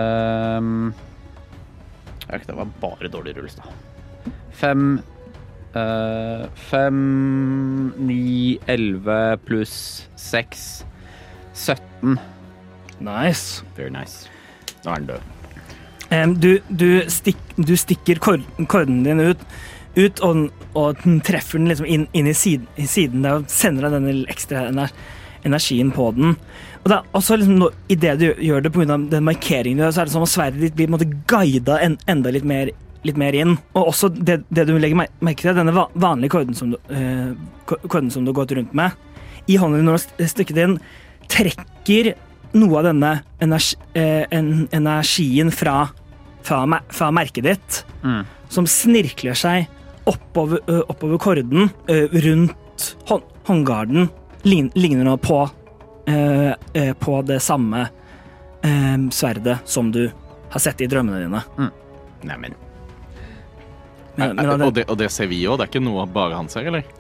Det var bare dårlig rulls da. 5 9 11 pluss 6 17. Nice. Very nice. Nå er den død. Du stikker korden din ut og den treffer den liksom inn i siden der og sender deg denne ekstra energien på den. Og det er også liksom i det du gjør det på grunn av den markeringen du gjør, så er det som om sverdet ditt blir på en måte guidet enda litt mer inn. Og også det du legger merke til, denne vanlige korden som du har gått rundt med, i hånden din når du har stykket inn, trekker noe av denne energien fra merket ditt, som snirkler seg oppover korden, rundt håndgarden, ligner nå på det samme sverdet som du har sett i drømmene dine. Neimen. Og det ser vi også, det er ikke noe bare han ser, eller?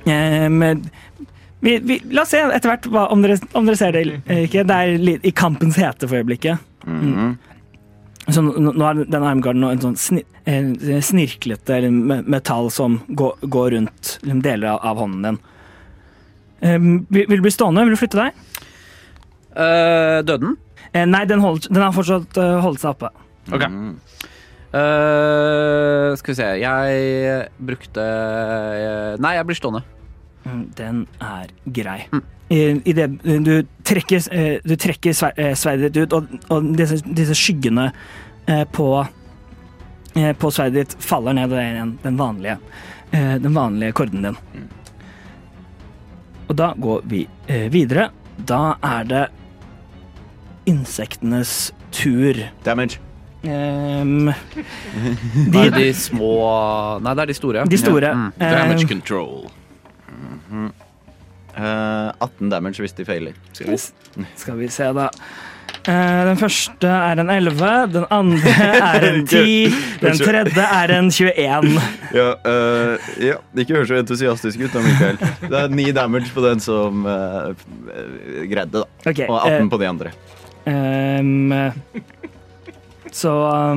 La oss se etter hvert om dere ser det eller ikke. Det er litt i kampens hete for øyeblikket. Så nå er den armgarden en sånn snirklete metall som går rundt deler av hånden din. Vil du bli stående? Vil du flytte deg? Døden? Nei, den har fortsatt holdt seg oppe. Ok. Skal vi se. Jeg brukte Nei, jeg blir stående. Den er grei. I det du trekker sverdet ditt ut, og disse skyggene på sverdet ditt faller ned den vanlige korden din. Og da går vi videre. Da er det insektenes tur. Damage. Er det de små... Nei, det er de store. De store. Damage control. 18 damage hvis de feiler. Skal vi se, da. Den første er en 11, den andre er en 10, den tredje er en 21. Ja, ikke hør så entusiastisk ut da, Mikael. Det er 9 damage på den som greide, da. Okay, Og 18 på de andre. Så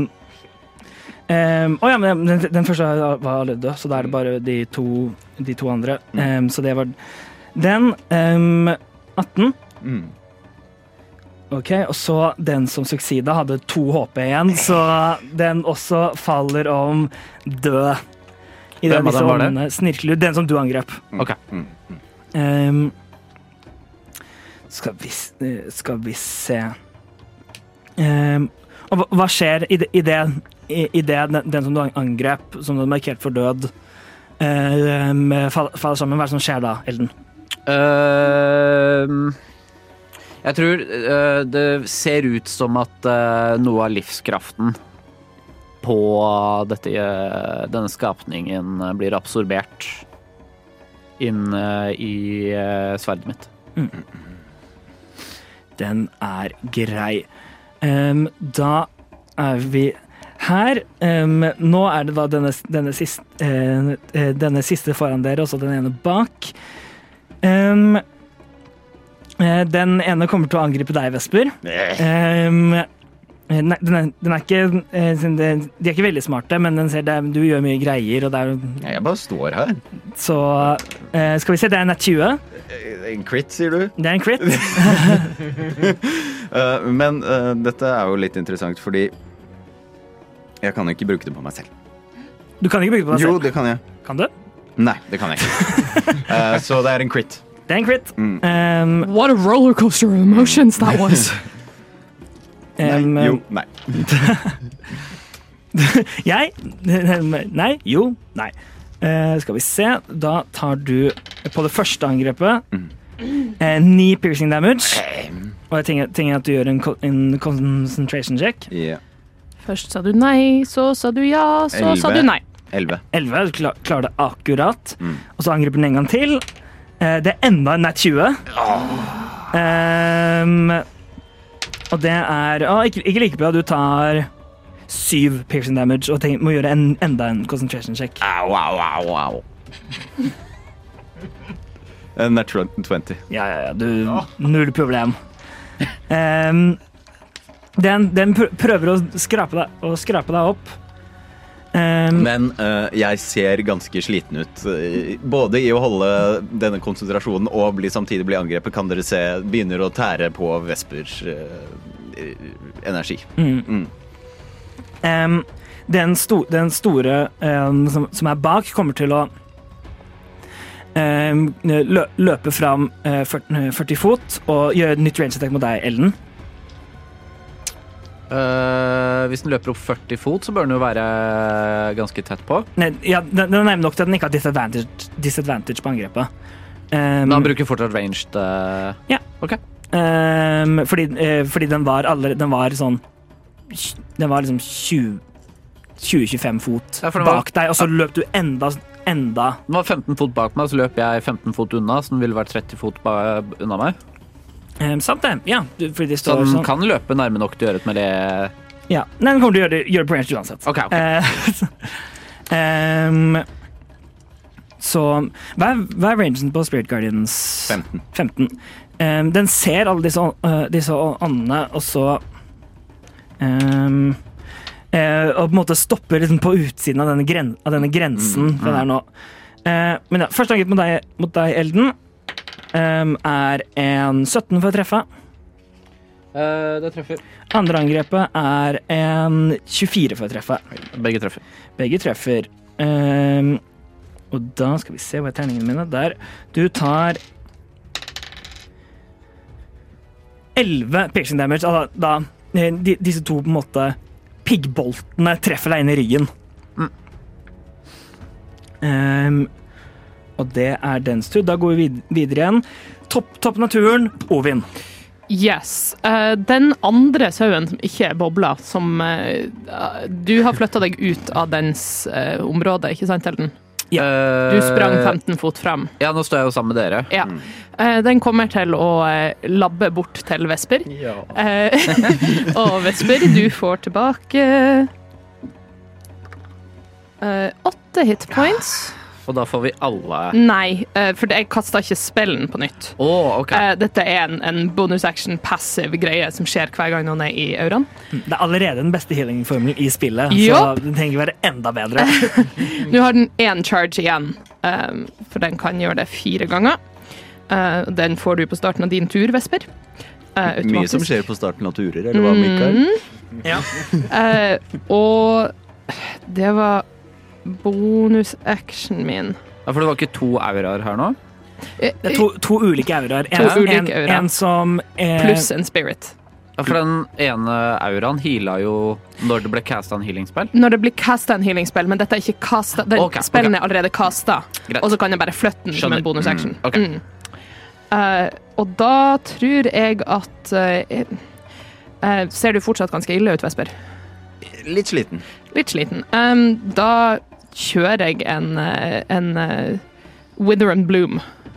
ja, men den første var allerede død, så da er det bare de to andre. Så det var den. 18. Ok, og så den som suksida hadde 2 HP igjen, så den også faller om død. I Hvem av dem var det? Snirkelud, den som du angrep. Ok. Skal vi se. Og hva skjer i det den som du angrep, som du markert for død, faller sammen? Hva er det som skjer da, Elden? Jeg tror det ser ut som at noe av livskraften på denne skapningen blir absorbert inn i sverdet mitt. Den er grei. Da er vi her. Nå er det da denne siste foran dere, og så den ene bak. Den ene kommer til å angripe deg, Vesper. Den er ikke de er ikke veldig smarte, men den ser du gjør mye greier, og det er Jeg bare står her. Så skal vi se, det er en 20. En crit, sier du? Det er en crit. Men dette er jo litt interessant, fordi jeg kan ikke bruke det på meg selv. Du kan ikke bruke det på deg selv? Jo, det kan jeg. Kan du? Nei, det kan jeg ikke. Så det er en crit. Det er en crit. What a rollercoaster of emotions that was. Nei. Nei, jo, nei. Skal vi se, da tar du på det første angrepet 9 piercing damage. Og jeg tenker at du gjør en concentration check. Yeah. Først sa du nei, så sa du ja, så sa du nei. 11. 11, du klarer det akkurat. Og så angriper den en gang til. Det er enda en nat 20. Og det er ikke like bra. Du tar 7 piercing damage og må gjøre enda en concentration check. Au. Natural 20. Ja. Null problem. Den prøver å skrape deg opp. Men jeg ser ganske sliten ut. Både i å holde denne konsentrasjonen og samtidig bli angrepet, kan dere se begynner å tære på Vespers energi. Den store som er bak, kommer til å løpe fram 40 fot og gjøre et nytt range attack mot deg, Elden. Hvis den løper opp 40 fot, så bør den jo være ganske tett på. Nei, ja, den er nærmere nok til at den ikke har disadvantage på angrepet. Men han bruker fortsatt ranged Ja. Ok. Fordi den var liksom 20-25 fot bak deg, og så løp du enda. Den var 15 fot bak meg, så løp jeg 15 fot unna, så den ville vært 30 fot unna meg. Sant det, ja. Fordi det Så står den sånn. kan løpe nærme nok til å gjøre et med det. Ja, nei, den kommer til å gjøre på range uansett. Ok. Så hva er rangen på Spirit Guardians? 15. Den ser alle disse åndene, og så og på en måte stopper liksom på utsiden av denne grensen for det her nå. Men ja, første angrep mot deg, Elden, er en 17 for å treffe. Det treffer. Andre angrepet er en 24 for å treffe. Begge treffer. Og da skal vi se hva er terningene mine. Der. Du tar 11 piercing damage. Da disse to på en måte piggboltene treffer deg inn i ryggen. Og det er dens tur. Da går vi videre igjen. Topp naturen, Ovin. Yes. Den andre sauen som ikke er bobla, som du har flytta deg ut av dens område, ikke sant, Elden? Du sprang 15 fot fram. Ja, nå står jeg jo sammen med dere. Ja. Den kommer til å labbe bort til Vesper. Ja. Og Vesper, du får tilbake 8 hit points. Og da får vi alle... Nei, for jeg kastet ikke spillen på nytt. Ok. Dette er en bonus action passive greie som skjer hver gang noen er i auraen. Det er allerede den beste healing-formelen i spillet, Jo. så den trenger ikke være enda bedre. Nå har den 1 charge igjen, for den kan gjøre det 4 ganger. Den får du på starten av din tur, Vesper. Mye som skjer på starten av turer, eller hva, Mikael? Ja. Og det var bonus-action min. Ja, for det var ikke 2 auraer her nå? Det er to ulike auraer. ulike auraer. En som Pluss en spirit. Ja, for den ene auraen heala jo når det ble castet en healing-spill. Når det blir castet en healing-spill, men dette er ikke castet. Spillen er allerede castet, Greit. og så kan jeg bare flytte den som en bonus-action. Ok. Og da tror jeg at ser du fortsatt ganske ille ut, Vesper? Litt sliten. Litt sliten. Da kjører jeg en Wither and Bloom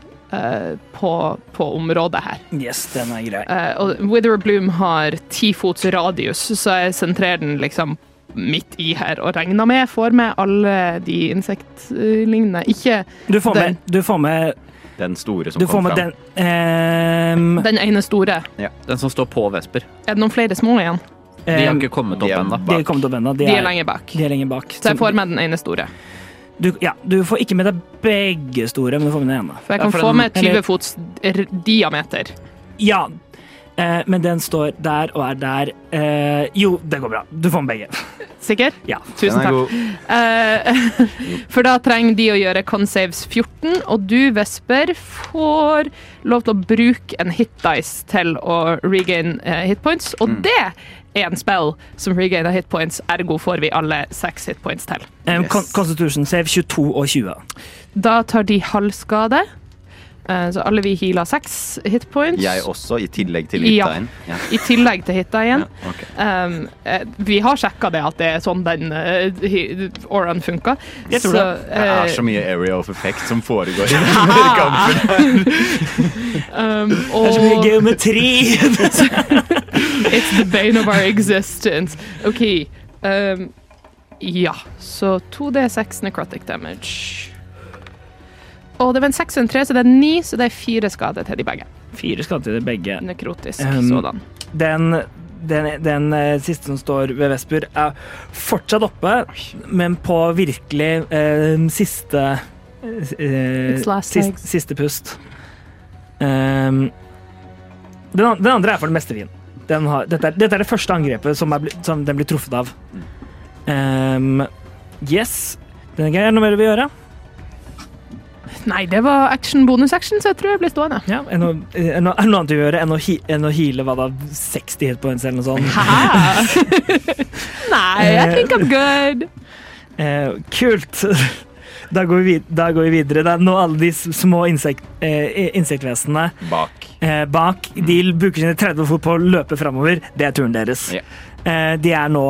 på området her. Yes, den er grei. Og Wither and Bloom har 10 fots radius, så jeg sentrerer den liksom midt i her og regner med får med alle de insektlignende. Ikke Du får med Den store som Du får kom med fram. den ene store. Den som står på Vesper. Er det noen flere små igjen? De har ikke kommet opp de er ennå. De er kommet opp ennå. De er lenger bak. De er lenger bak. Så jeg får med den ene store. Du får ikke med deg begge store, men du får med den ene. For jeg kan for få den- med 20 fots diameter. Ja, men den står der og er der. Jo, det går bra. Du får med begge. Sikker? Ja. Tusen Den er takk. god. For da trenger de å gjøre Consaves 14, og du, Vesper, får lov til å bruke en hit dice til å regain hitpoints, og det er en spill som regainer hitpoints, ergo får vi alle 6 hitpoints til. Constitution save 22 og 20. Da tar de halvskade, så alle vi healer 6 hitpoints. Jeg også, i tillegg til Ja. Hitaen. Ja. I tillegg til hitta igjen. Ja, ok. Vi har sjekka det at det er sånn den auraen funker. Jeg tror Det er så mye area of effect som foregår i denne kampen. Det er så mye og geometri! it's the bane of our existence. OK. Ja, så 2D6 necrotic damage. Og det var en 6 og en 3, så det er 9, så det er 4 skader til de begge. 4 skader til begge. Nekrotisk Um, sådan. Den siste som står ved Vesper, er fortsatt oppe, men på virkelig Its last legs. siste pust. Den andre er for det meste fin. Dette er det første angrepet som den blir truffet av. Yes. Den er grei. Er det noe mer du vil gjøre? Nei, det var bonus-action, så jeg tror jeg blir stående. Ja, er det noe annet å gjøre enn å heale hva da, 60 hitpoints eller noe sånt? Hæ? Nei, I think I'm good. Kult. Da går vi videre. Det er nå alle de små insektvesenene bak. De bruker sine 30 fot på å løpe fremover. Det er turen deres. Ja. De er nå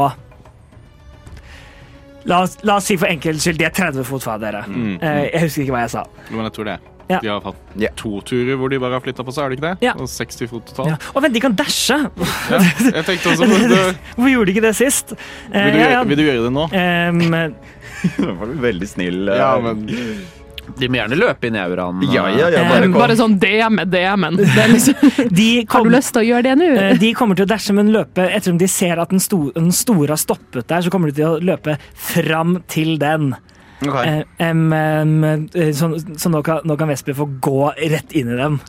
La oss si for enkelhets skyld, de er 30 fot fra dere. Jeg husker ikke hva jeg sa. Men jeg tror det. Ja. De har hatt 2 turer hvor de bare har flyttet på seg, er det ikke det? Ja. Og 60 fot totalt. Ja. Å, vent, de kan dashe! Ja, jeg tenkte også på det. Hvorfor gjorde de ikke det sist? Vil du gjøre det nå? Nå var du veldig snill. Ja, men De må gjerne løpe inn i auraen. Ja, bare kom. Bare sånn DM-en. Det er liksom, har du lyst til å gjøre det nå? De kommer til å dashe, men løpe etter om de ser at den store har stoppet der, så kommer de til å løpe fram til den. Okay. Så nå kan Vesper få gå rett inn i dem.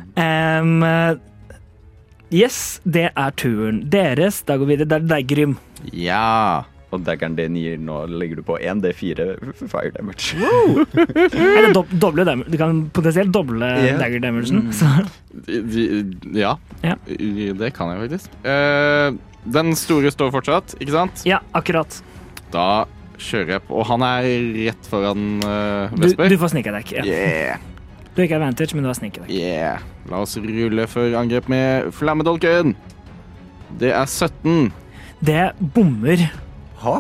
Yes, det er turen deres. Da går vi videre. Det er Grym. Ja. Og daggeren D9 nå legger du på 1 D4 fire damage. Eller doble damage. Du kan potensielt doble dagger damagen. Ja, Ja. det kan jeg faktisk. Den store står fortsatt, ikke sant? Ja, akkurat. Da kjører jeg på. Og han er rett foran Vesper. Du får sneak attack. Ja. Yeah. Du har ikke advantage, men du har sneak attack. Yeah. La oss rulle for angrep med flammedolken. Det er 17. Det bommer. Hæ?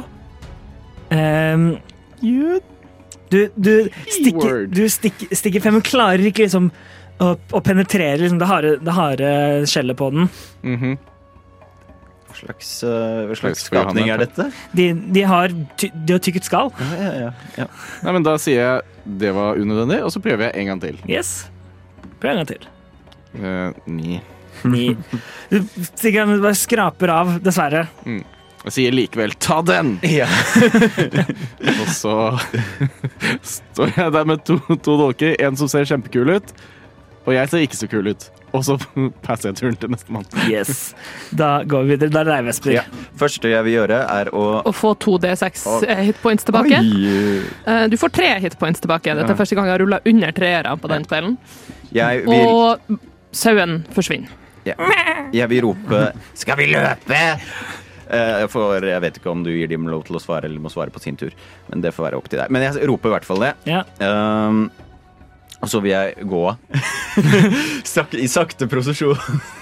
Du stikker frem, men klarer ikke liksom å penetrere liksom det harde skjellet på den. Hva slags skapning er dette? De har tykket skall. Ja. Nei, men da sier jeg det var unødvendig, og så prøver jeg en gang til. Yes. Prøv en gang til. 9. 9. Du stikker, bare skraper av, dessverre. Jeg sier likevel, ta den! Ja. Og så står jeg der med to dolker, en som ser kjempekul ut, og jeg ser ikke så kul ut. Og så passer jeg turen til neste mann. Yes. Da går vi videre. Da er det deg, Vesper. Ja. Første jeg vil gjøre er å få 2d6 hitpoints tilbake. Du får 3 hitpoints tilbake. Dette er første gang jeg har rullet under 3'ere på den spillen. Og sauen forsvinner. Ja. Jeg vil rope, skal vi løpe? For jeg vet ikke om du gir dem lov til å svare eller må svare på sin tur. Men det får være opp til deg. Men jeg roper i hvert fall det. Ja. Og så vil jeg gå i sakte prosesjon.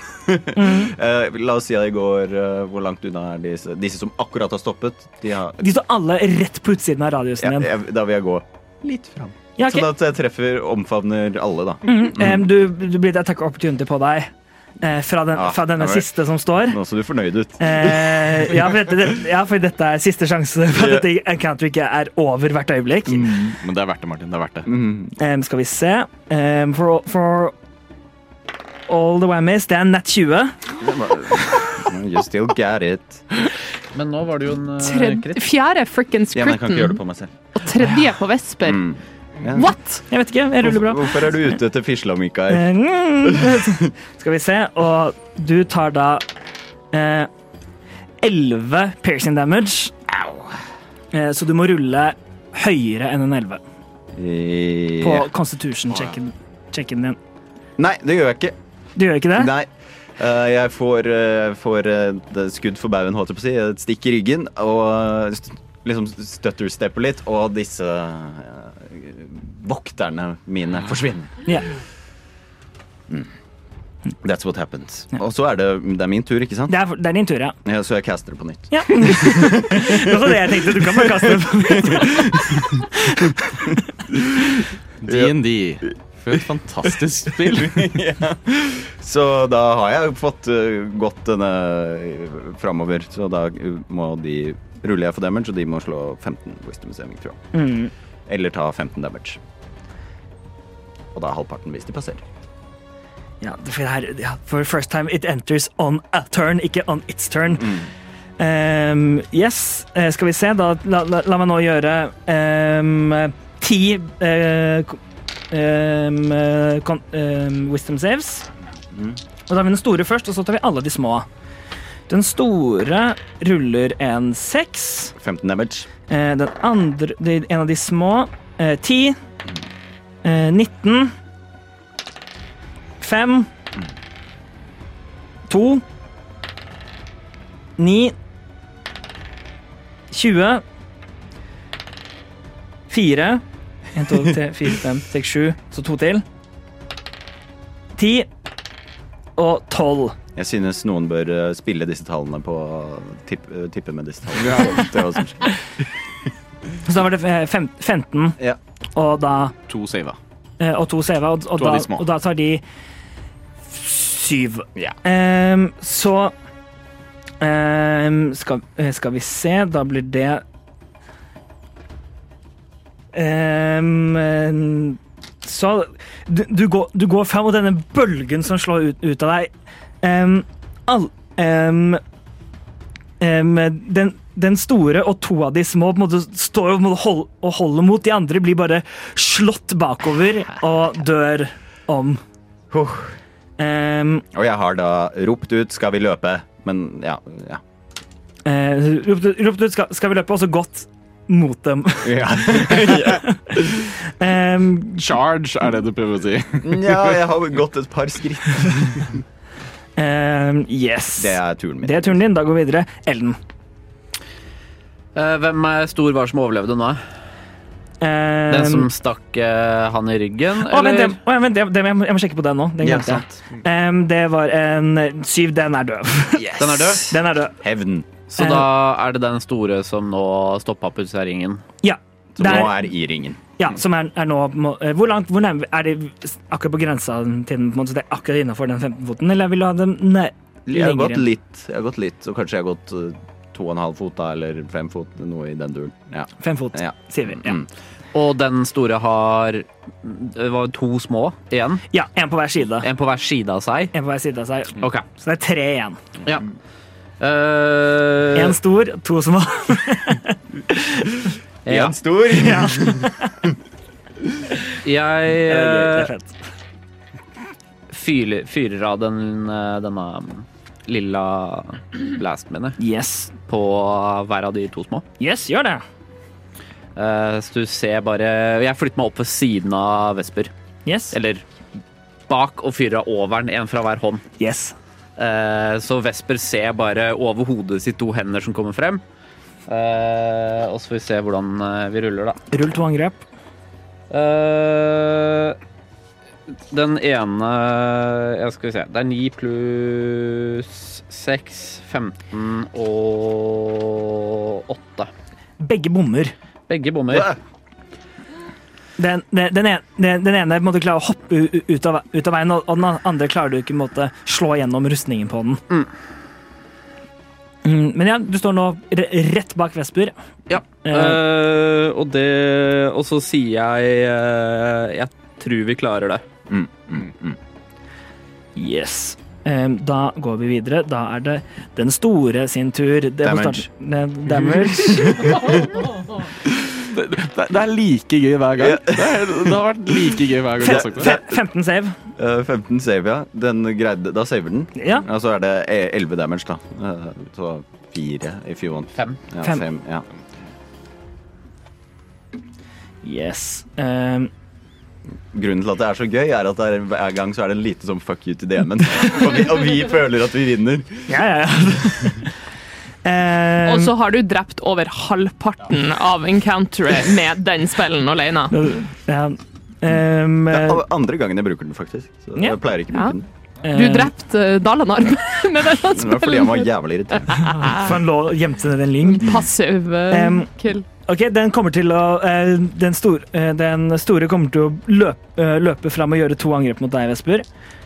La oss si at jeg går hvor langt unna er disse som akkurat har stoppet. De står alle rett på utsiden av radiusen igjen. Da vil jeg gå litt fram. Ja, okay. Sånn at jeg treffer, omfavner alle da. Du blir et attack opportunity på deg fra denne siste som står. Nå så du fornøyd ut. For dette er siste sjanse for at dette encounter ikke er over hvert øyeblikk. Men det er verdt det, Martin. Det er verdt det. Skal vi se. For all the whammies, det er nat 20. You still get it. Men nå var det jo en kritt. Fjerde frikkens Ja, men jeg kan ikke gjøre det på meg selv. Og tredje på Vesper. Ja. What? Jeg vet ikke, jeg ruller bra. Hvorfor er du ute etter fisla, Mikael? Skal vi se, og du tar da 11 piercing damage. Så du må rulle høyere enn en 11 på constitution-checken din. Nei, det gjør jeg ikke. Du gjør ikke det? Nei. Jeg får skudd for baugen, holdt jeg på å si, et stikk i ryggen, og liksom støtterstepper litt, og disse vokterne mine forsvinner. Yeah. That's what happens. Og så er det min tur, ikke sant? Det er din tur, ja. Så jeg caster det på nytt. Ja. Det var det jeg tenkte, du kan bare kaste det på nytt. D&D. For et fantastisk spill. Ja. Så da har jeg fått gått denne fremover, så da ruller jeg for damage, og de må slå 15 wisdom saving throw. Eller ta 15 damage. Og da er halvparten hvis de passerer. Ja, for first time it enters on a turn, ikke on its turn. Yes, skal vi se, da la meg nå gjøre 10 wisdom saves. Og da tar vi den store først, og så tar vi alle de små. Den store ruller en 6. 15 damage. Den andre, en av de små, 10. 19. 5. 2. 9. 20. 4. 1, 2, 3, 4, 5, 6, 7. Så 2 til. 10. Og 12. Jeg synes noen bør spille disse tallene på tippe med disse tallene. Det var som skjer. Så da var det 15. Ja. Og da 2 save. Og 2 save, og da tar de 7. Ja. Så skal vi se, da blir det så du går frem, og denne bølgen som slår ut av deg, den store og 2 av de små på en måte står og holder mot. De andre blir bare slått bakover og dør om. Og jeg har da ropt ut, skal vi løpe? Men ja. Ropt ut, skal vi løpe, og så gått mot dem. Charge er det du prøver å si. Ja, jeg har gått et par skritt. Yes. Det er turen min. Det er turen din, da går vi videre. Elden. Hvem stor var som overlevde nå? Den som stakk han i ryggen, eller? Jeg må sjekke på den nå. Den glemte jeg. Det var en 7, den død. Yes. Den er død? Hevn. Så da det den store som nå stoppet på ringen? Ja. Som nå i ringen. Ja, som nå hvor nærme det akkurat på grensa til den, på en måte, så det akkurat innenfor den 15-foten, eller vil du ha den lenger? Jeg har gått litt, og kanskje jeg har gått 2,5 fot da, eller 5 fot, noe i den duren. Ja. 5 fot, sier vi. Ja. Og den store har det var 2 små igjen? Ja, en på hver side. En på hver side av seg? Ok. Så det er 3 igjen. Ja. En stor, 2 små. En stor. Ja. Jeg fyrer av denne lilla blasten mine. Yes. På hver av de 2 små. Yes, gjør det. Så du ser bare jeg flytter meg opp ved siden av Vesper. Yes. Eller bak og fyrer over den, en fra hver hånd. Yes. Så Vesper ser bare over hodet sitt 2 hender som kommer frem. Og så får vi se hvordan vi ruller da. Rull 2 angrep. Den ene skal vi se. Det er 9 pluss 6, 15 og 8. Begge bommer. Den ene måtte klare å hoppe ut av veien, og den andre klarer du ikke måtte slå gjennom rustningen på den. Men ja, du står nå rett bak Vesper. Ja, og så sier jeg tror vi klarer det. Yes. Da går vi videre. Da er det den store sin tur. Damage. Det er like gøy hver gang. Det har vært like gøy hver gang du har sagt det. 15 save. 15 save, ja. Da saver den. Ja. Og så er det 11 damage, da. Så 4 if you want. 5. Ja, 5, ja. Yes. Grunnen til at det er så gøy, er at hver gang så er det en lite sånn fuck you til DM-en. og vi føler at vi vinner. Ja. Og så har du drept over halvparten av encounteret med den spellen alene. Det er andre gangen jeg bruker den, faktisk. Så jeg pleier ikke å bruke den. Du drepte Dalanar med den spellen. Det var fordi han var jævlig irritert. For han lå gjemte ned en ling. Passiv kill. Ok, den kommer til å den store kommer til å løpe fram og gjøre 2 angrep mot deg, Vesper.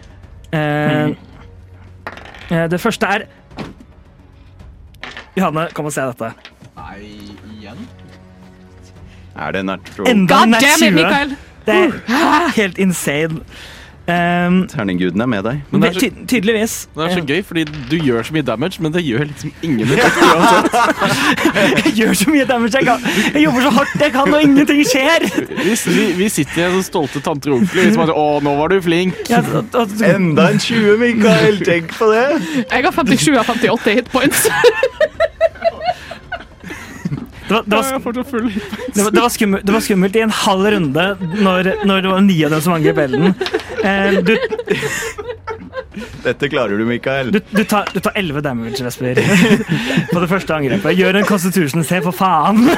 Det første er Johanne, kom og se dette. Nei, igjen? Er det natural? Enda God nat damn it, 20. Mikael! Det er helt insane. Terninguden er med deg. Men det er så, tydeligvis. Det er så gøy, fordi du gjør så mye damage, men det gjør liksom ingen effekt uansett. Jeg gjør så mye damage jeg kan. Jeg jobber så hardt jeg kan, og ingenting skjer. Vi sitter i en sånn stolte tanter og onkler som er sånn, å, nå var du flink. Ja, Enda en 20, Mikael! Tenk på det! Jeg har 57 av 58 hitpoints. Det var skummelt i en halv runde når det var 9 av dem som angrep elden. Dette klarer du, Mikael. Du tar 11 damage, Vesper, på det første angrepet. Gjør en constitution, se for faen.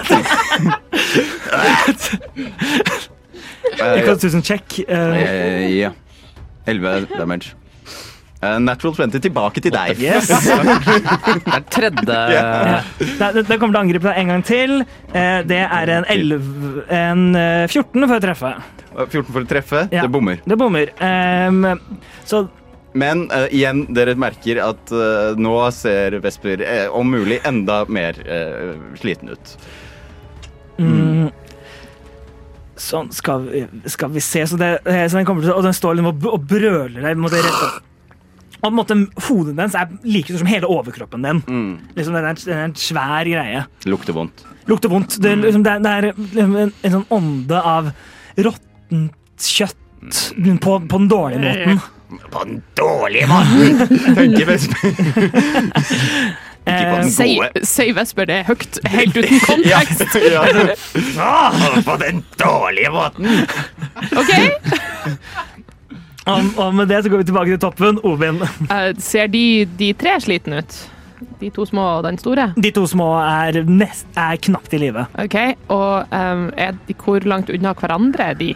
En constitution check. Ja. 11 damage. Natural 20 tilbake til deg. Yes. Det er tredje Det kommer til å angripe deg en gang til. Det er en 14 for å treffe. 14 for å treffe, Ja. det bommer. Det bommer. Så Men igjen, dere merker at nå ser Vesper om mulig enda mer sliten ut. sånn skal vi se. Så den kommer til, og den står liksom og brøler deg mot det rette. Og på en måte, hodet dens er like som hele overkroppen din. Liksom, det er en svær greie. Lukter vondt. Det er en sånn ånde av råttent kjøtt på den dårlige måten. På den dårlige måten! Tenker Vesper. Ikke på den gode. Si Vesper, det er høyt, helt uten kontekst. På den dårlige måten! Ok? Og med det så går vi tilbake til toppen. Ovin. Ser de 3 sliten ut? De 2 små og den store? De 2 små er knapt i live. OK, og hvor langt unna hverandre er de?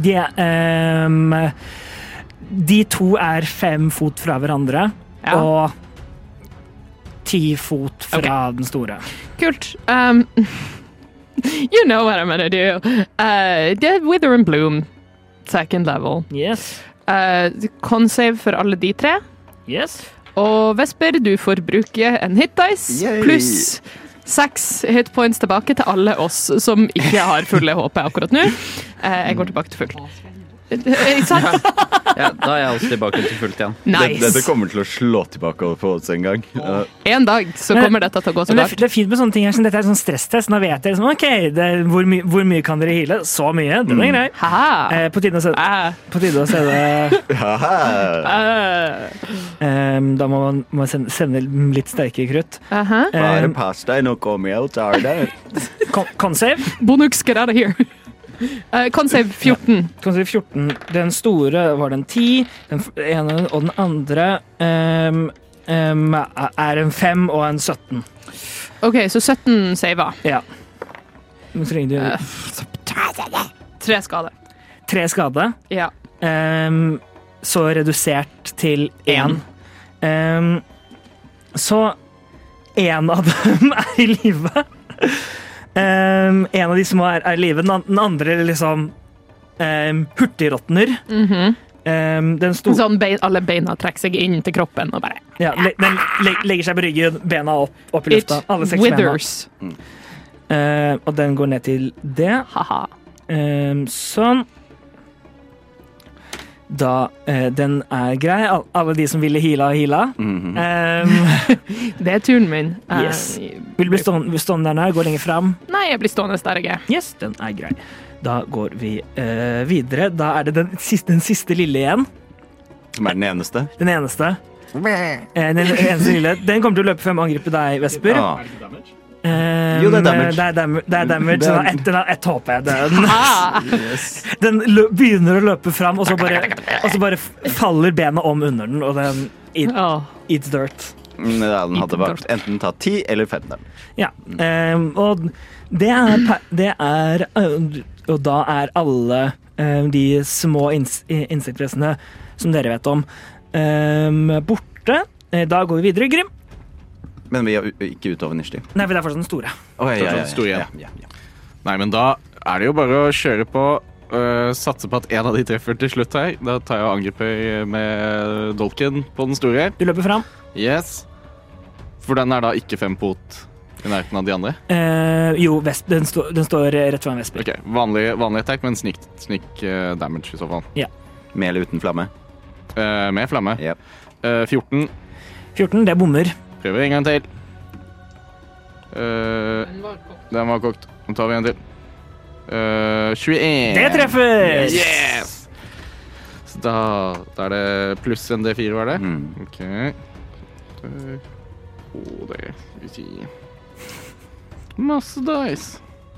De 2 er 5 fot fra hverandre, Ja. og 10 fot fra den store. Kult. You know what I'm gonna do. Det er Wither and Bloom, second level. Yes. Con-save for alle de 3. Yes. Og Vesper, du får bruke en hit dice, Yay! pluss 6 hit points tilbake til alle oss som ikke har fulle HP akkurat nå. Jeg går tilbake til full. Ikke sant? Ja, da er jeg også tilbake til fullt igjen. Nice. Dette kommer til å slå tilbake på oss en gang. En dag så kommer dette til å gå så Men galt. det er fint med sånne ting her, som dette er sånn stresstest. Nå vet jeg liksom, ok, hvor mye kan dere heale? Så mye, den er grei. Haha. På tide å se det. Haha. Da må man sende litt sterkere krutt. Bare pass deg, nå kommer jeg og tar deg. Con-save. Bonux, get out of here. Con-save 14. Con-save 14. Den store var den 10, den ene og den andre er en 5 og en 17. OK, så 17 saver. Ja. Men så trenger du 3 skade. 3 skade. Ja. Så redusert til 1. Så en av dem er i live. En av de som er i live, den andre liksom hurtigråtner. Den store Sånn alle beina trekker seg inn til kroppen og bare den legger seg på ryggen, bena opp i lufta. Alle 6 withers. bena. Og den går ned til det. Haha. Sånn. Da, den er grei. Alle de som ville heala. Det er turen min. Yes. Vil du bli stående der nær? Gå lenger fram? Nei, jeg blir stående der jeg er. Yes, den er grei. Da går vi videre. Da er det den siste lille igjen. Som er den eneste. Den eneste. Den eneste lille. Den kommer til å løpe frem og angripe deg, Vesper. Ja. Jo, det er damage. Det er damage. Den har 1 HP. Yes. Den begynner å løpe fram, og så bare faller bena om under den, og den eats dirt. Den hadde vært enten tatt 10 eller 15. Ja. Og og da er alle de små insektpressene som dere vet om, borte. Da går vi videre, Grim. Men vi er ikke utover initiativ. Nei, for det er fortsatt den store. Ja. Nei, men da er det jo bare å kjøre på, satse på at en av de treffer til slutt her. Da tar jeg og angriper med dolken på den store. Du løper fram. Yes. For den er da ikke 5 fot i nærheten av de andre? Jo, den står rett foran Vesper. Ok, vanlig attack, men sneak damage i så fall. Ja. Med eller uten flamme? Med flamme. Yep. 14. 14, det bommer. Prøver en gang til. Den var kokt. Nå tar vi en til. 21. Det treffer! Yes! Så da er det pluss en D4, var det? Ok. Det skal vi si. Masse dice.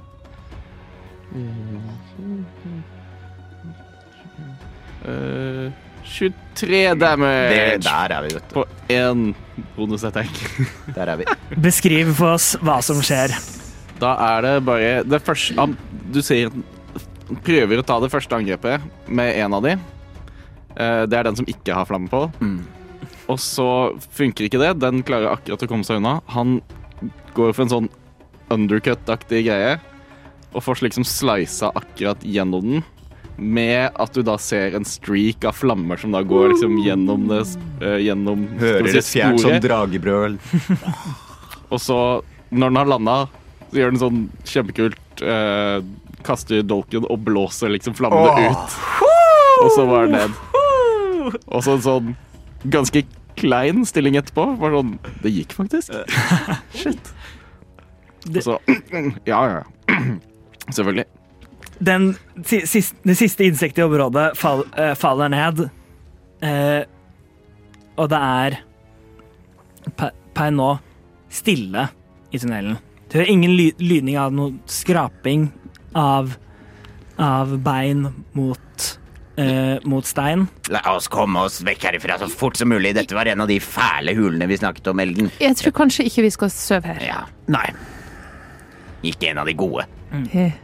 23 damage. Der er vi, vet du. På 1 bonusattack. Der er vi. Beskriv for oss hva som skjer. Da er det bare det første. Du sier prøver å ta det første angrepet med en av de. Det er den som ikke har flamme på. Og så funker ikke det. Den klarer akkurat å komme seg unna. Han går for en sånn undercut-aktig greie og får liksom slicet akkurat gjennom den, med at du da ser en streak av flammer som da går liksom gjennom det gjennom Hører et fjert som dragebrøl. Og så, når den har landet, så gjør den sånn kjempekult, kaster dolken og blåser liksom flammene ut. Og så var den ned. Og så en sånn ganske klein stilling etterpå. Var sånn, det gikk faktisk. Shit. Og så, ja. Selvfølgelig. Det siste insektet i området faller ned, og det er per nå stille i tunnelen. Det er ingen lydning av noe skraping av bein mot mot stein. La oss komme oss vekk herifra så fort som mulig. Dette var en av de fæle hulene vi snakket om, Elden. Jeg tror kanskje ikke vi skal sove her. Ja, Nei. ikke en av de gode. Eh,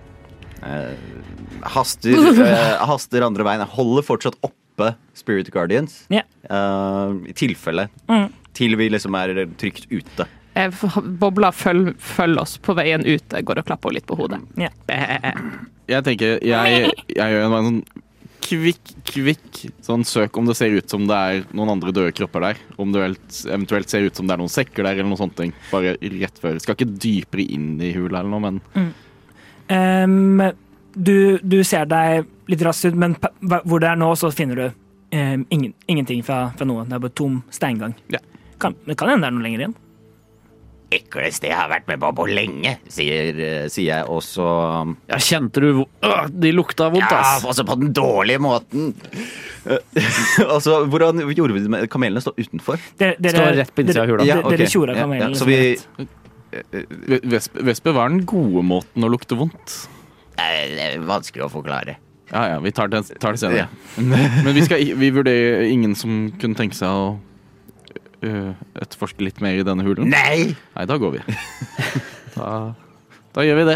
Haster andre veien. Holder fortsatt oppe Spirit Guardians. Ja. I tilfelle. Til vi liksom er trygt ute. Bobla følger oss på veien ut. Jeg går og klapper litt på hodet. Jeg tenker, jeg gjør en sånn kvikk sånn søk om det ser ut som det er noen andre døde kropper der. Om det eventuelt ser ut som det er noen sekker der, eller noe sånt. Bare rett før. Skal ikke dypere inn i hula eller noe, men... Du ser deg litt raskt ut, men hvor det er nå, så finner du ingenting fra noe. Det er bare tom steingang. Ja. Det kan hende det er noe lenger igjen. Ekleste jeg har vært med på lenge, sier jeg også. Ja, kjente du de lukta vondt, Ja, ass? også på den dårlige måten. Altså, hvordan gjorde vi det med kamelene stå utenfor? Står rett på innsida av hula. Ja, ok. Dere tjora kamelen. Så vi Vesper var den gode måten å lukte vondt. Det er vanskelig å forklare. Ja, vi tar det senere. Men vi vurderer ingen som kunne tenke seg å etterforske litt mer i denne hulen. Nei, Da går vi. Da gjør vi det.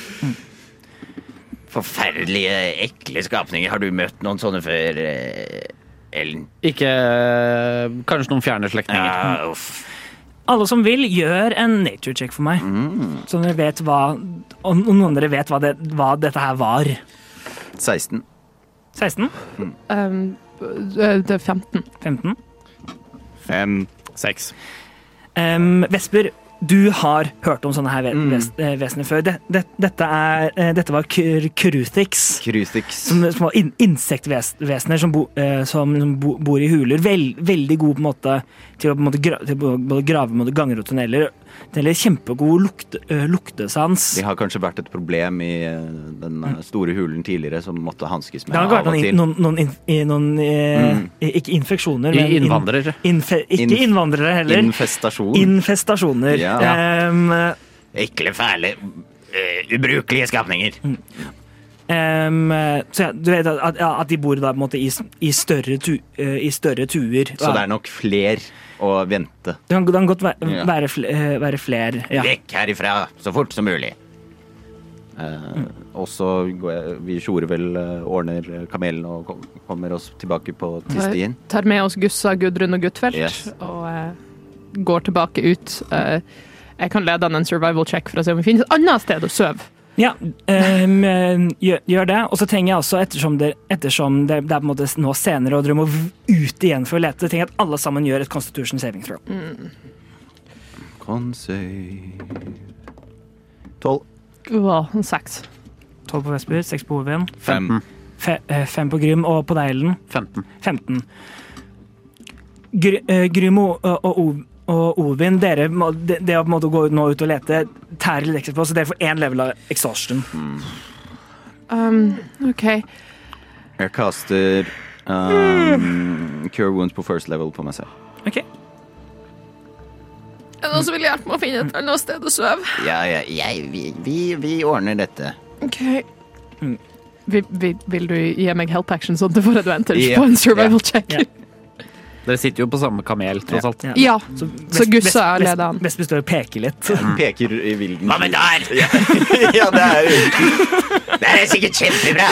forferdelige, ekle skapninger. Har du møtt noen sånne før, Ellen? Ikke kanskje noen fjerne slektninger. Ja, uff. Alle som vil, gjør en nature check for meg. Så dere vet om noen av dere vet hva dette her var. 16. 16? Det er 15. 15? 5, 6. Vesper, du har hørt om sånne her vesener før. Dette var Kruthix. Som var insektvesener som bor i huler. Veldig god på en måte til å grave ganger og tunneler. Eller kjempegod luktesans. De har kanskje vært et problem i den store hulen tidligere som måtte hanskes med Det har av og til. vært noen ikke infeksjoner, men Innvandrere. ikke innvandrere heller. Infestasjoner. Ja. Ekle, fæle, ubrukelige skapninger. Så ja, du vet at de bor da på en måte i større tuer. Så det er nok fler å vente. Det kan godt være flere. Ja. Vekk herifra så fort som mulig. Og så vi tjorer vel, ordner kamelen og kommer oss tilbake til stien. Tar med oss Gussa, Gudrun og Gutfeldt, Yes. og går tilbake ut. Jeg kan lede an en survival check for å se om vi finner et annet sted å sove. Ja, gjør det. Og så trenger jeg også, ettersom det er på en måte nå senere, og dere må ut igjen for å lete, trenger jeg at alle sammen gjør et Constitution saving throw. 12. 6. 12 på Vesper, 6 på Oven, 5. 5 på Grym, og på deg, Ellen 15. Grym og Ovin, det å på en måte gå nå ut og lete tærer litt ekstra på, så dere får 1 level av exhaustion. OK. Jeg kaster Cure Wounds på first level på meg selv. Ok. Er det noen som vil hjelpe meg å finne et annet sted å sove? Ja, vi ordner dette. OK. Vil du gi meg help action sånn at du får advantage Ja. på en survival check? Ja. Dere sitter jo på samme kamel, tross alt. Ja, så Gussa er leder an. Vesper står og peker litt. Peker i vilden. Hva med der? Ja, det er sikkert kjempebra.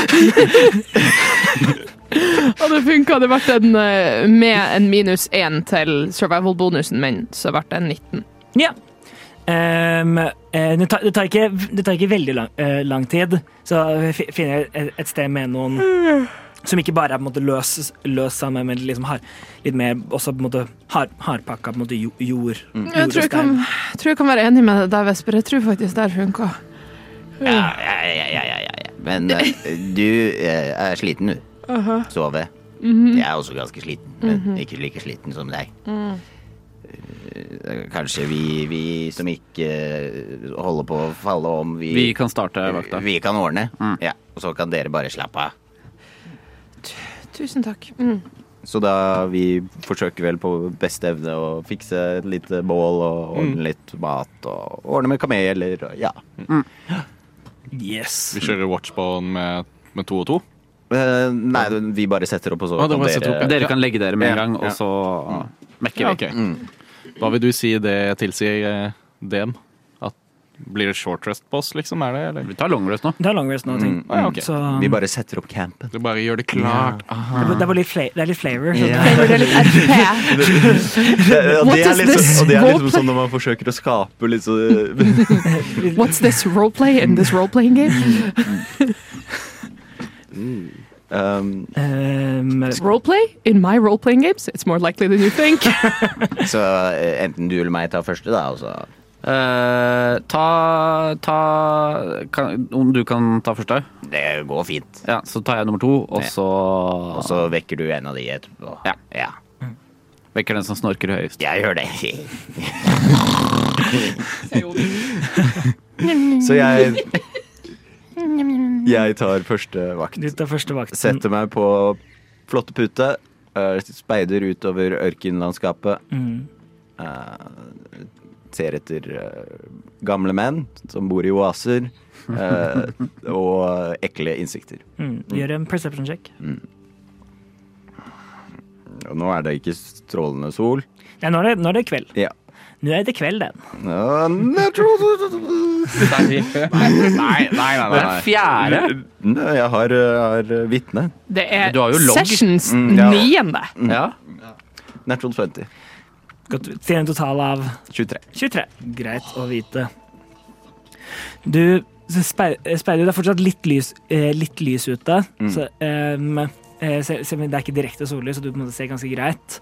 Og det funka. Det ble med en -1 til survival-bonusen min, så ble det en 19. Ja. Det tar ikke veldig lang tid, så finner jeg et sted med noen som ikke bare er på en måte løs sammen, men liksom har litt mer også på en måte hardpakka på en måte jord. Jeg tror jeg kan være enig med deg der, Vesper. Jeg tror faktisk det funka. Ja. Men du er sliten, du. Sove. Jeg er også ganske sliten, men ikke like sliten som deg. Kanskje vi som ikke holder på å falle om, Vi kan starte vakta. Vi kan ordne. Ja, og så kan dere bare slappe av. Tusen takk. Så da vi forsøker vel på beste evne å fikse et lite bål og ordne litt mat og ordne med kameler og ja. Yes. Vi kjører watch på den med 2 og 2. Nei, vi bare setter opp, og så Å, dere bare setter opp, ja. Dere kan legge dere med en gang, Ja. og så mekker vi. Ok. Hva vil du si det tilsier, DM? At blir det short rest på oss, liksom? Er det, eller? Vi tar long rest nå. Det er long rest nå, ting. Ja, ok. Så Vi bare setter opp campen. Du bare gjør det klart. det er bare det er litt flavor. Så Ja. Det er litt RP. What is this Og det er liksom roleplay? sånn når man forsøker å skape litt så What's this roleplay in this role-playing game? Roleplay? In my role-playing games, it's more likely than you think. Så enten du eller meg tar første, da, og så Om du kan ta første? Det går fint. Ja, så tar jeg nummer 2, og Ja. så Og så vekker du en av de etterpå. Ja. vekker den som snorker høyest. Jeg gjør det. Så jeg tar første vakt. Du tar første vakten. Setter meg på flotte pute, speider utover ørkenlandskapet, ser etter gamle menn som bor i oaser, og ekle insekter. Gjør en perception check. Og nå er det ikke strålende sol. Ja, nå er det kveld. Ja. Nå er det kveld, den. Den fjerde? Jeg har vitne. Det er Du har jo logg. sessions ja. 9. Ja. Natural 20. Godt, til en total av 23. 23. Greit å vite. Du speider, det er fortsatt litt lys ute, så, det er ikke direkte sollys, så du på en måte ser ganske greit.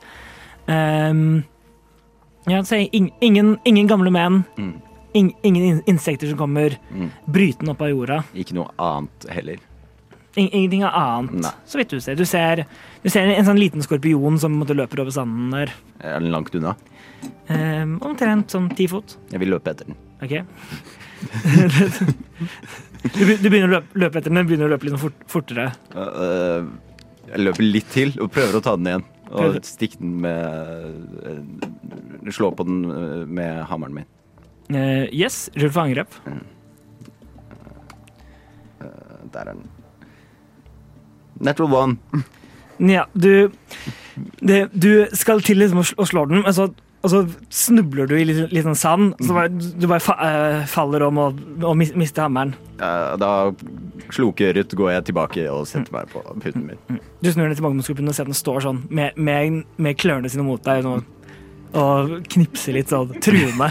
Ja, så ingen gamle menn, ingen insekter som kommer brytende opp av jorda. Ikke noe annet heller. Ingenting annet, Nei. så vidt du ser. Du ser en sånn liten skorpion som måtte løper over sanden der. Er den langt unna? Omtrent sånn 10 fot. Jeg vil løpe etter den. Ok. Du begynner å løpe etter den, men begynner å løpe litt fortere. Jeg løper litt til og prøver å ta den igjen. Og Prøver. stikke den med slå på den med hammeren min. Yes, rull for angrep. Der er den. Natural 1. Ja, du skal til liksom å slå den, men så snubler du i litt sånn sand, så du bare faller om og mister hammeren. Da slokøret går jeg tilbake og setter meg på puten min. Du snur deg tilbake mot skorpionen og ser at den står sånn med klørne sine mot deg og knipser litt sånn truende.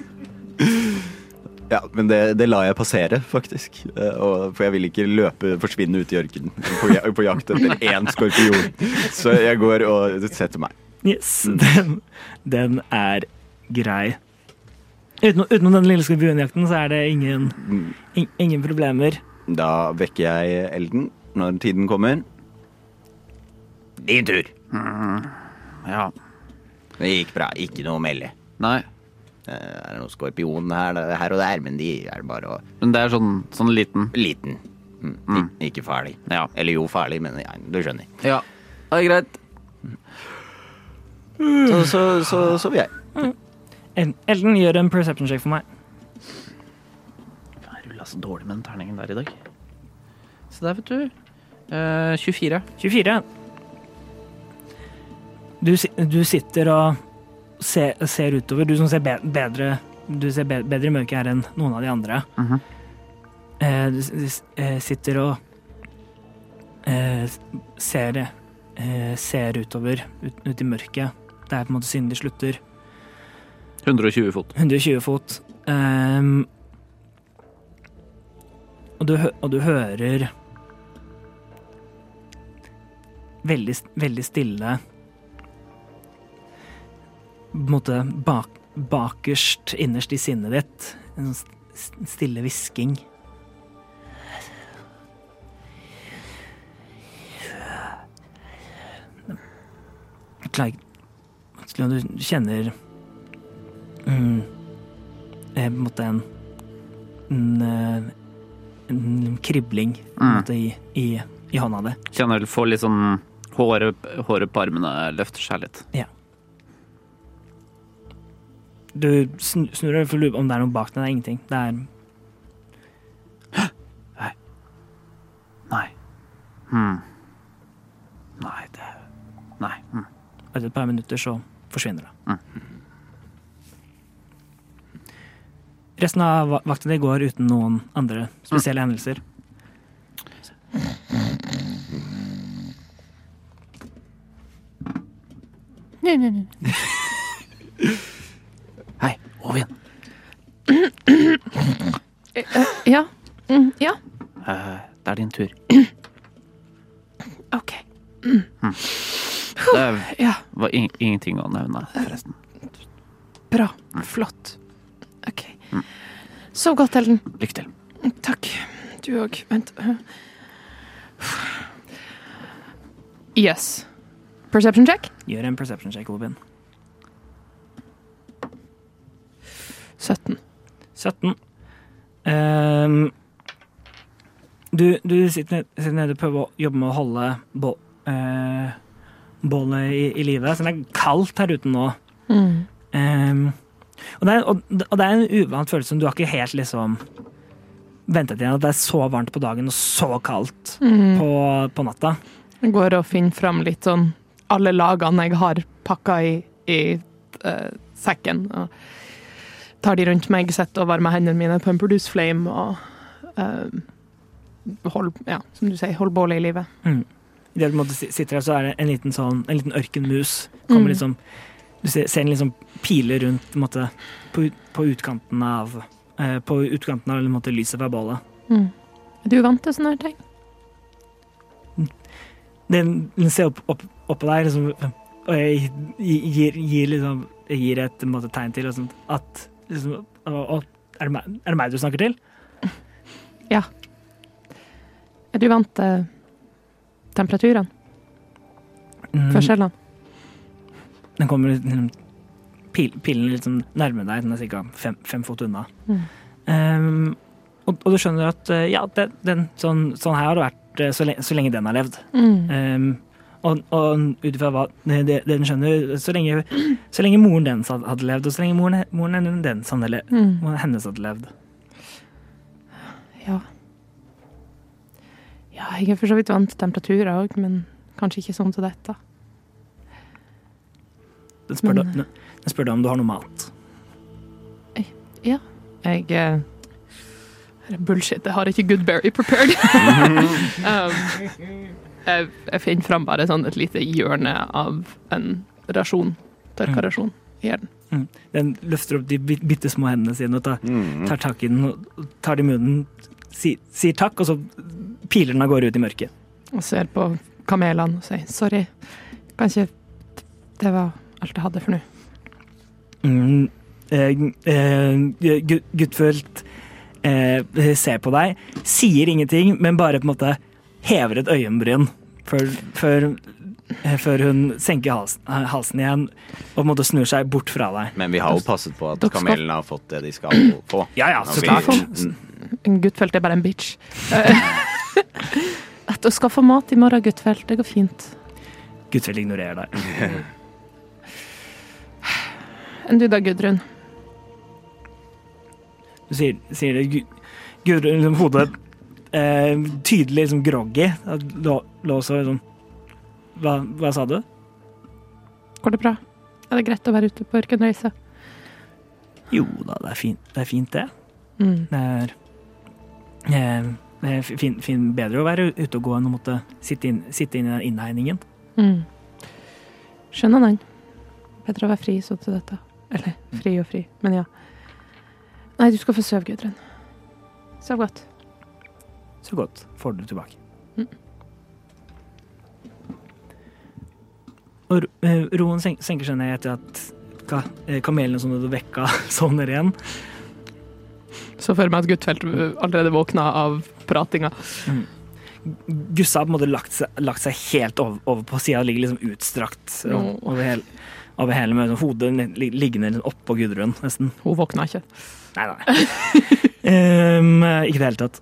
Ja, men det lar jeg passere, faktisk. For jeg vil ikke forsvinne ut i ørkenen på jakt etter én skorpion. Så jeg går og setter meg. Yes, den er grei. Utenom den lille skorpionjakten så er det ingen problemer. Da vekker jeg Elden når tiden kommer. Din tur. Ja. Det gikk bra. Ikke noe å melde. Nei. Er det noen skorpion her og der, men de er bare Men det er sånn liten. liten. Ikke farlig. Ja. Eller jo, farlig, men ja, du skjønner. Ja. Det er greit. Så vil jeg. Elden, gjør en perception check for meg. Jeg rulla så dårlig med den terningen der i dag. Så der, vet du. 24. 24. Du sitter og ser utover. Du som ser bedre i mørket her enn noen av de andre. Du sitter og ser utover ut i mørket. Det er på en måte siden de slutter. 120 fot. 120 fot. Og du hører veldig stille på en måte bakerst, innerst i sinnet ditt. En stille hvisking. Du kjenner på en måte en kribling på en måte i hånda di. Kjenner du får litt sånn håret på armene løfter seg litt. Ja. Du snur deg for å lure om det er noe bak deg. Det er ingenting. Det er Nei. Nei, det Nei. Etter et par minutter så forsvinner det. Resten av vakten din går uten noen andre spesielle hendelser. Hei, Ovin. Ja. Ja. Det din tur. OK. Det Ja. var ingenting å nevne, forresten. Bra. Flott. OK. Sov godt, Elden. Lykke til. Takk. Du òg. Vent. Yes. Perception check? Gjør en perception check, Obin. 17. 17. Du sitter nede og prøver å jobbe med å holde bålet i livet. Så det er kaldt her ute nå. Og det er en uvant følelse som du har ikke helt liksom ventet igjen, at det er så varmt på dagen og så kaldt på natta. Jeg går og finner fram litt sånn alle lagene jeg har pakket i sekken. Og tar de rundt meg, setter og varmer hendene mine på en produce flame og som du sier, hold bålet i livet. I det du sitter her, så er det en liten ørkenmus. Kommer liksom, du ser en liksom piler rundt på utkanten av lyset fra bålet. Er du vant til sånne ting? Den ser opp på deg, liksom, og jeg gir et tegn til liksom, at liksom, er det meg du snakker til? Ja. Er du vant til temperaturene? Forskjellene? Den kommer liksom, pilen litt sånn nærme deg, den er cirka 5 fot unna. Og du skjønner at sånn her har det vært så lenge den har levd. Og ut ifra hva den skjønner, så lenge moren dens hadde levd, og så lenge moren dens hennes hadde levd. Ja. Ja, jeg er for så vidt vant til temperaturer også, men kanskje ikke sånn til dette. Den spør deg om du har noe mat. Ja. Bullshit, jeg har ikke Goodberry prepared. Jeg finner fram bare sånn et lite hjørne av en rasjon, tørka rasjon, i den. Den løfter opp de bitte små hendene sine og tar tak i den og tar det i munnen, sier takk, og så piler den av gårde ut i mørket. Og ser på kamelene og sier, sorry, kanskje det var alt jeg hadde for nå. Guttfølt ser på deg, sier ingenting, men bare på en måte hever et øyenbryn før hun senker halsen igjen og på en måte snur seg bort fra deg. Men vi har jo passet på at kamelene har fått det de skal få. Ja, så klart. Guttfelt er bare en bitch. At du skal få mat i morgen, Guttfelt, det går fint. Guttfelt ignorerer deg. Enn du da, Gudrun? Du sier det, Gudrun, liksom, hodet tydelig liksom groggy. Lå så liksom, hva sa du? Går det bra? Er det greit å være ute på ørkenreise? Jo da, det er fint det. Det er bedre å være ute og gå enn å måtte sitte inn i den innhegningen. Skjønner den. Bedre å være fri sånn til dette. Eller fri og fri, men ja. Nei, du skal få søv, Gudrun. Søv godt. Så godt får du tilbake. Og roen senker seg ned etter at kamelene som du vekka sovner igjen. Så for meg at Guttfelt allerede våkna av pratinga. Gussa har på en måte lagt seg helt over på siden og ligger liksom utstrakt over hele med hodet liggende oppå Gudrun, nesten. Hun våkna ikke. Nei. Ikke det hele tatt.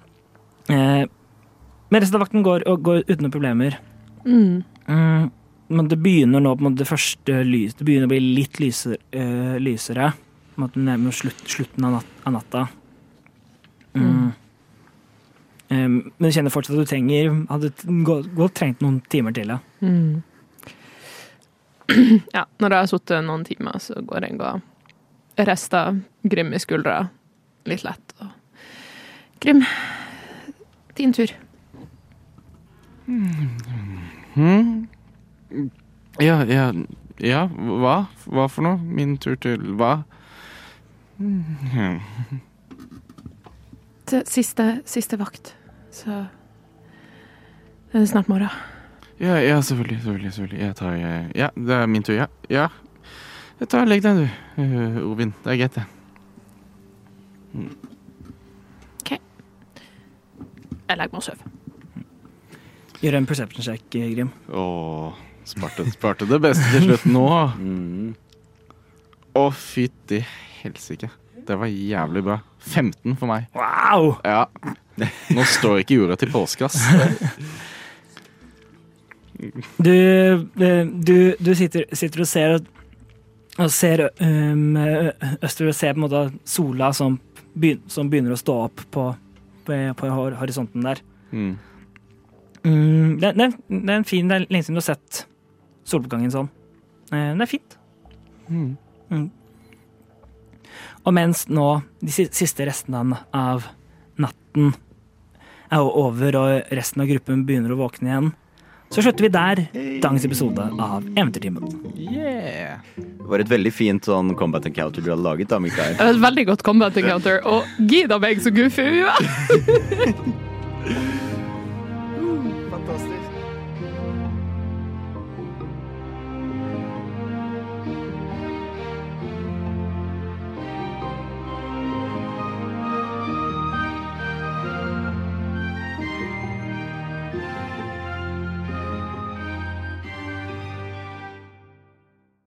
Men resten av vakten går uten problemer. Men det begynner nå på en måte det første lys. Det begynner å bli litt lysere. På en måte nærmere slutten av natta. Men du kjenner fortsatt at du hadde godt trengt noen timer til, ja. Ja, når jeg har suttet noen timer, så går jeg og rester Grim i skuldra litt lett. Grim, din tur. Ja, hva? Hva for noe? Min tur til hva? Til siste vakt, så det er snart morgen. Ja, selvfølgelig. Jeg tar, ja, det er min tur, ja. Jeg tar, legg deg du, Ovin. Det er greit, det. Ok. Jeg legger meg og sover. Gjør en perception check, Grim. Sparte det beste til slutt nå. Fytti helsike. Det var jævlig bra. 15 for meg. Wow! Ja. Nå står ikke jorda til påske, ass. Du sitter og ser østover og ser på en måte sola som begynner å stå opp på horisonten der. Det er en fin, det er lenge siden du har sett soloppgangen sånn. Det er fint. Og mens nå de siste restene av natten er over og resten av gruppen begynner å våkne igjen, så slutter vi der dagens episode av Eventyrtimen. Yeah! Det var et veldig fint sånn combat encounter du hadde laget da, Mikael. Det var et veldig godt combat encounter, og gid av meg så goofy vi var. Fantastisk.